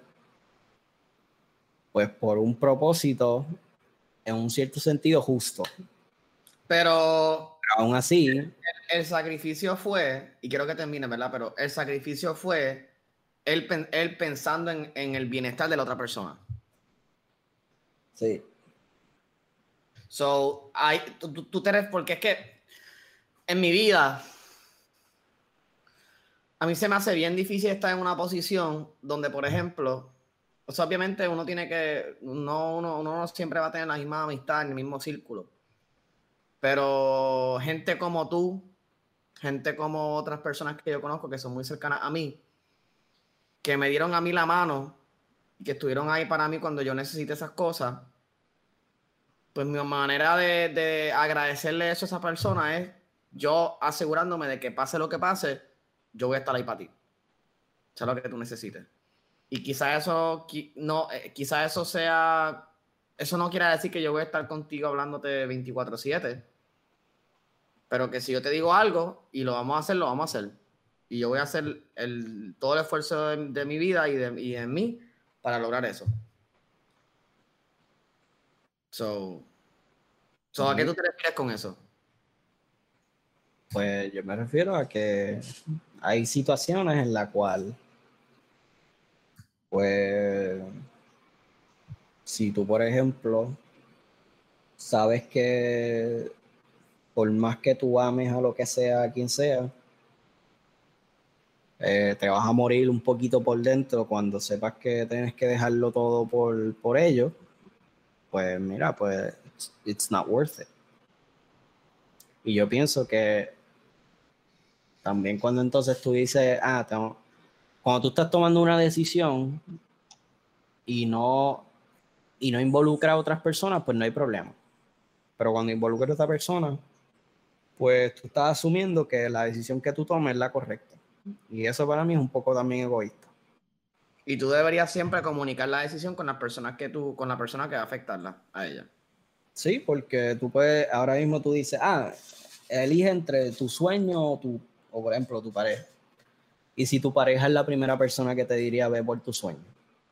pues por un propósito, en un cierto sentido, justo. Pero, Pero aún así, el, el sacrificio fue, y quiero que termine, ¿verdad? Pero el sacrificio fue él, él pensando en, en el bienestar de la otra persona. sí. So, hay, tú, tú, tú te eres, porque es que en mi vida, a mí se me hace bien difícil estar en una posición donde, por ejemplo, o sea, obviamente uno tiene que, no, uno, uno no siempre va a tener la misma amistad en el mismo círculo, pero gente como tú, gente como otras personas que yo conozco que son muy cercanas a mí, que me dieron a mí la mano y que estuvieron ahí para mí cuando yo necesité esas cosas, pues mi manera de, de agradecerle eso a esa persona es yo asegurándome de que pase lo que pase, yo voy a estar ahí para ti. Sea lo que tú necesites. Y quizás eso, no, eh, quizás eso sea, eso no quiere decir que yo voy a estar contigo hablándote veinticuatro siete, pero que si yo te digo algo y lo vamos a hacer, lo vamos a hacer. Y yo voy a hacer el, todo el esfuerzo de, de mi vida y de, y de mí para lograr eso. So, so ¿a qué tú te refieres con eso? Pues yo me refiero a que hay situaciones en las cuales, pues, si tú, por ejemplo, sabes que por más que tú ames a lo que sea, a quien sea, eh, te vas a morir un poquito por dentro cuando sepas que tienes que dejarlo todo por, por ello, pues mira, pues it's not worth it. Y yo pienso que también cuando entonces tú dices, ah, tengo, cuando tú estás tomando una decisión y no, y no involucra a otras personas, pues no hay problema. Pero cuando involucra a otra persona, pues tú estás asumiendo que la decisión que tú tomes es la correcta. Y eso para mí es un poco también egoísta. Y tú deberías siempre comunicar la decisión con las personas que tú, con la persona que va a afectarla a ella. Sí, porque tú puedes, ahora mismo tú dices, ah, elige entre tu sueño o, tu, o por ejemplo, tu pareja. Y si tu pareja es la primera persona que te diría, ve por tu sueño.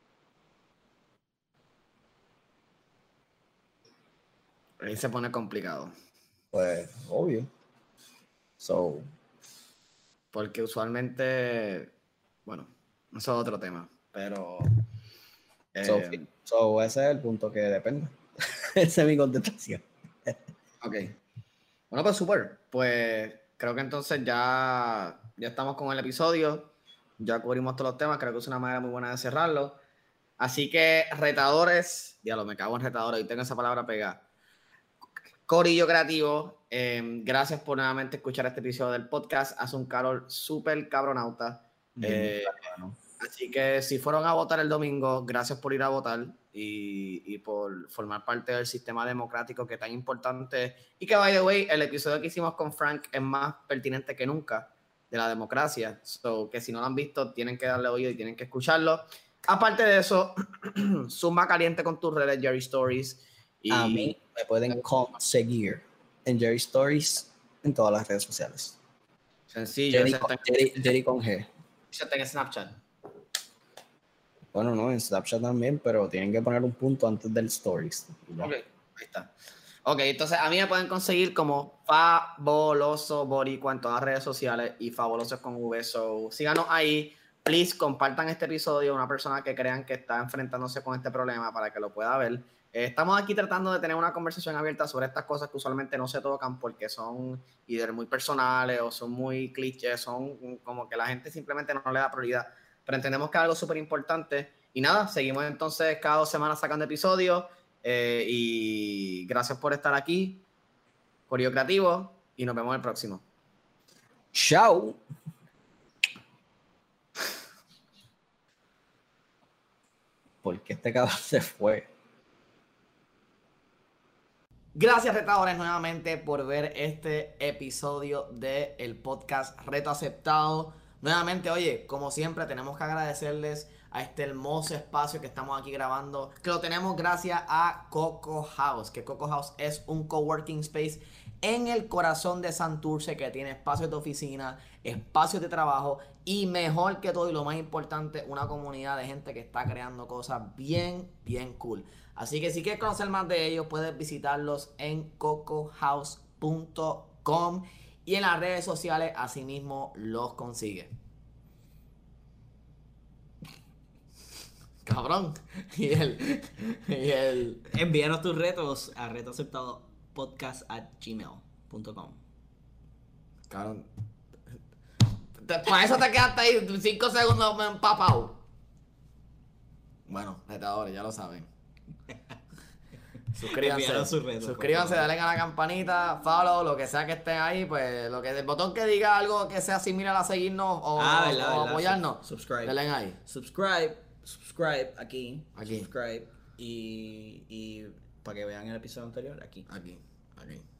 Ahí se pone complicado. Pues, obvio. So, porque usualmente, bueno, eso es otro tema, pero... so, Eh, so ese es el punto que depende. Esa es mi contestación. ok. Bueno, pues súper. Pues creo que entonces ya, ya estamos con el episodio. Ya cubrimos todos los temas. Creo que es una manera muy buena de cerrarlo. Así que, retadores, ya lo me cago en retadores y tengo esa palabra pegada. Corillo Creativo, eh, gracias por nuevamente escuchar este episodio del podcast. Hace un calor súper cabronauta. Eh, así que si fueron a votar el domingo, gracias por ir a votar y, y por formar parte del sistema democrático que es tan importante. Y que, by the way, el episodio que hicimos con Frank es más pertinente que nunca de la democracia. So, que si no lo han visto, tienen que darle oído y tienen que escucharlo. Aparte de eso, suma caliente con tus redes, Jerry Stories. Y a mí me pueden conseguir en Jerry Stories en todas las redes sociales. Sencillo. Jerry, Ese con, está, Jerry, Jerry con G. ese está en Snapchat. Bueno, no, en Snapchat también, pero tienen que poner un punto antes del Stories. Ok, ahí está. Ok, entonces a mí me pueden conseguir como Fabuloso Boricua en todas las redes sociales y Fabulosos con V. So, síganos ahí. Please, compartan este episodio a una persona que crean que está enfrentándose con este problema para que lo pueda ver. Eh, estamos aquí tratando de tener una conversación abierta sobre estas cosas que usualmente no se tocan porque son either muy personales o son muy clichés, son como que la gente simplemente no le da prioridad. Pero entendemos que es algo súper importante. Y nada, seguimos entonces cada dos semanas sacando episodios. Eh, y gracias por estar aquí, Corillo Creativo, y nos vemos en el próximo. Chao. ¿por qué este cabrón se fue? Gracias, retadores, nuevamente por ver este episodio del podcast Reto Aceptado. Nuevamente, oye, como siempre, tenemos que agradecerles a este hermoso espacio que estamos aquí grabando, que lo tenemos gracias a Coco House, que Coco House es un coworking space en el corazón de Santurce, que tiene espacios de oficina, espacios de trabajo y, mejor que todo y lo más importante, una comunidad de gente que está creando cosas bien, bien cool. Así que si quieres conocer más de ellos, puedes visitarlos en coco house punto com y en las redes sociales asimismo los consigues. Cabrón. Y el, y el... Envíanos tus retos a retoaceptadopodcast at gmail punto com. Cabrón. Te- Para eso te quedaste ahí cinco segundos empapado. Bueno, retadores, ya lo saben. Suscríbanse, Envíanos sus retos, suscríbanse, por favor. dale a la campanita, follow, lo que sea que esté ahí, pues lo que el botón que diga algo que sea similar a seguirnos o, Ah, o- verdad, o verdad. apoyarnos, Subscribe. denle ahí. Subscribe, subscribe aquí, Aquí. subscribe y, y para que vean el episodio anterior aquí. Aquí, aquí.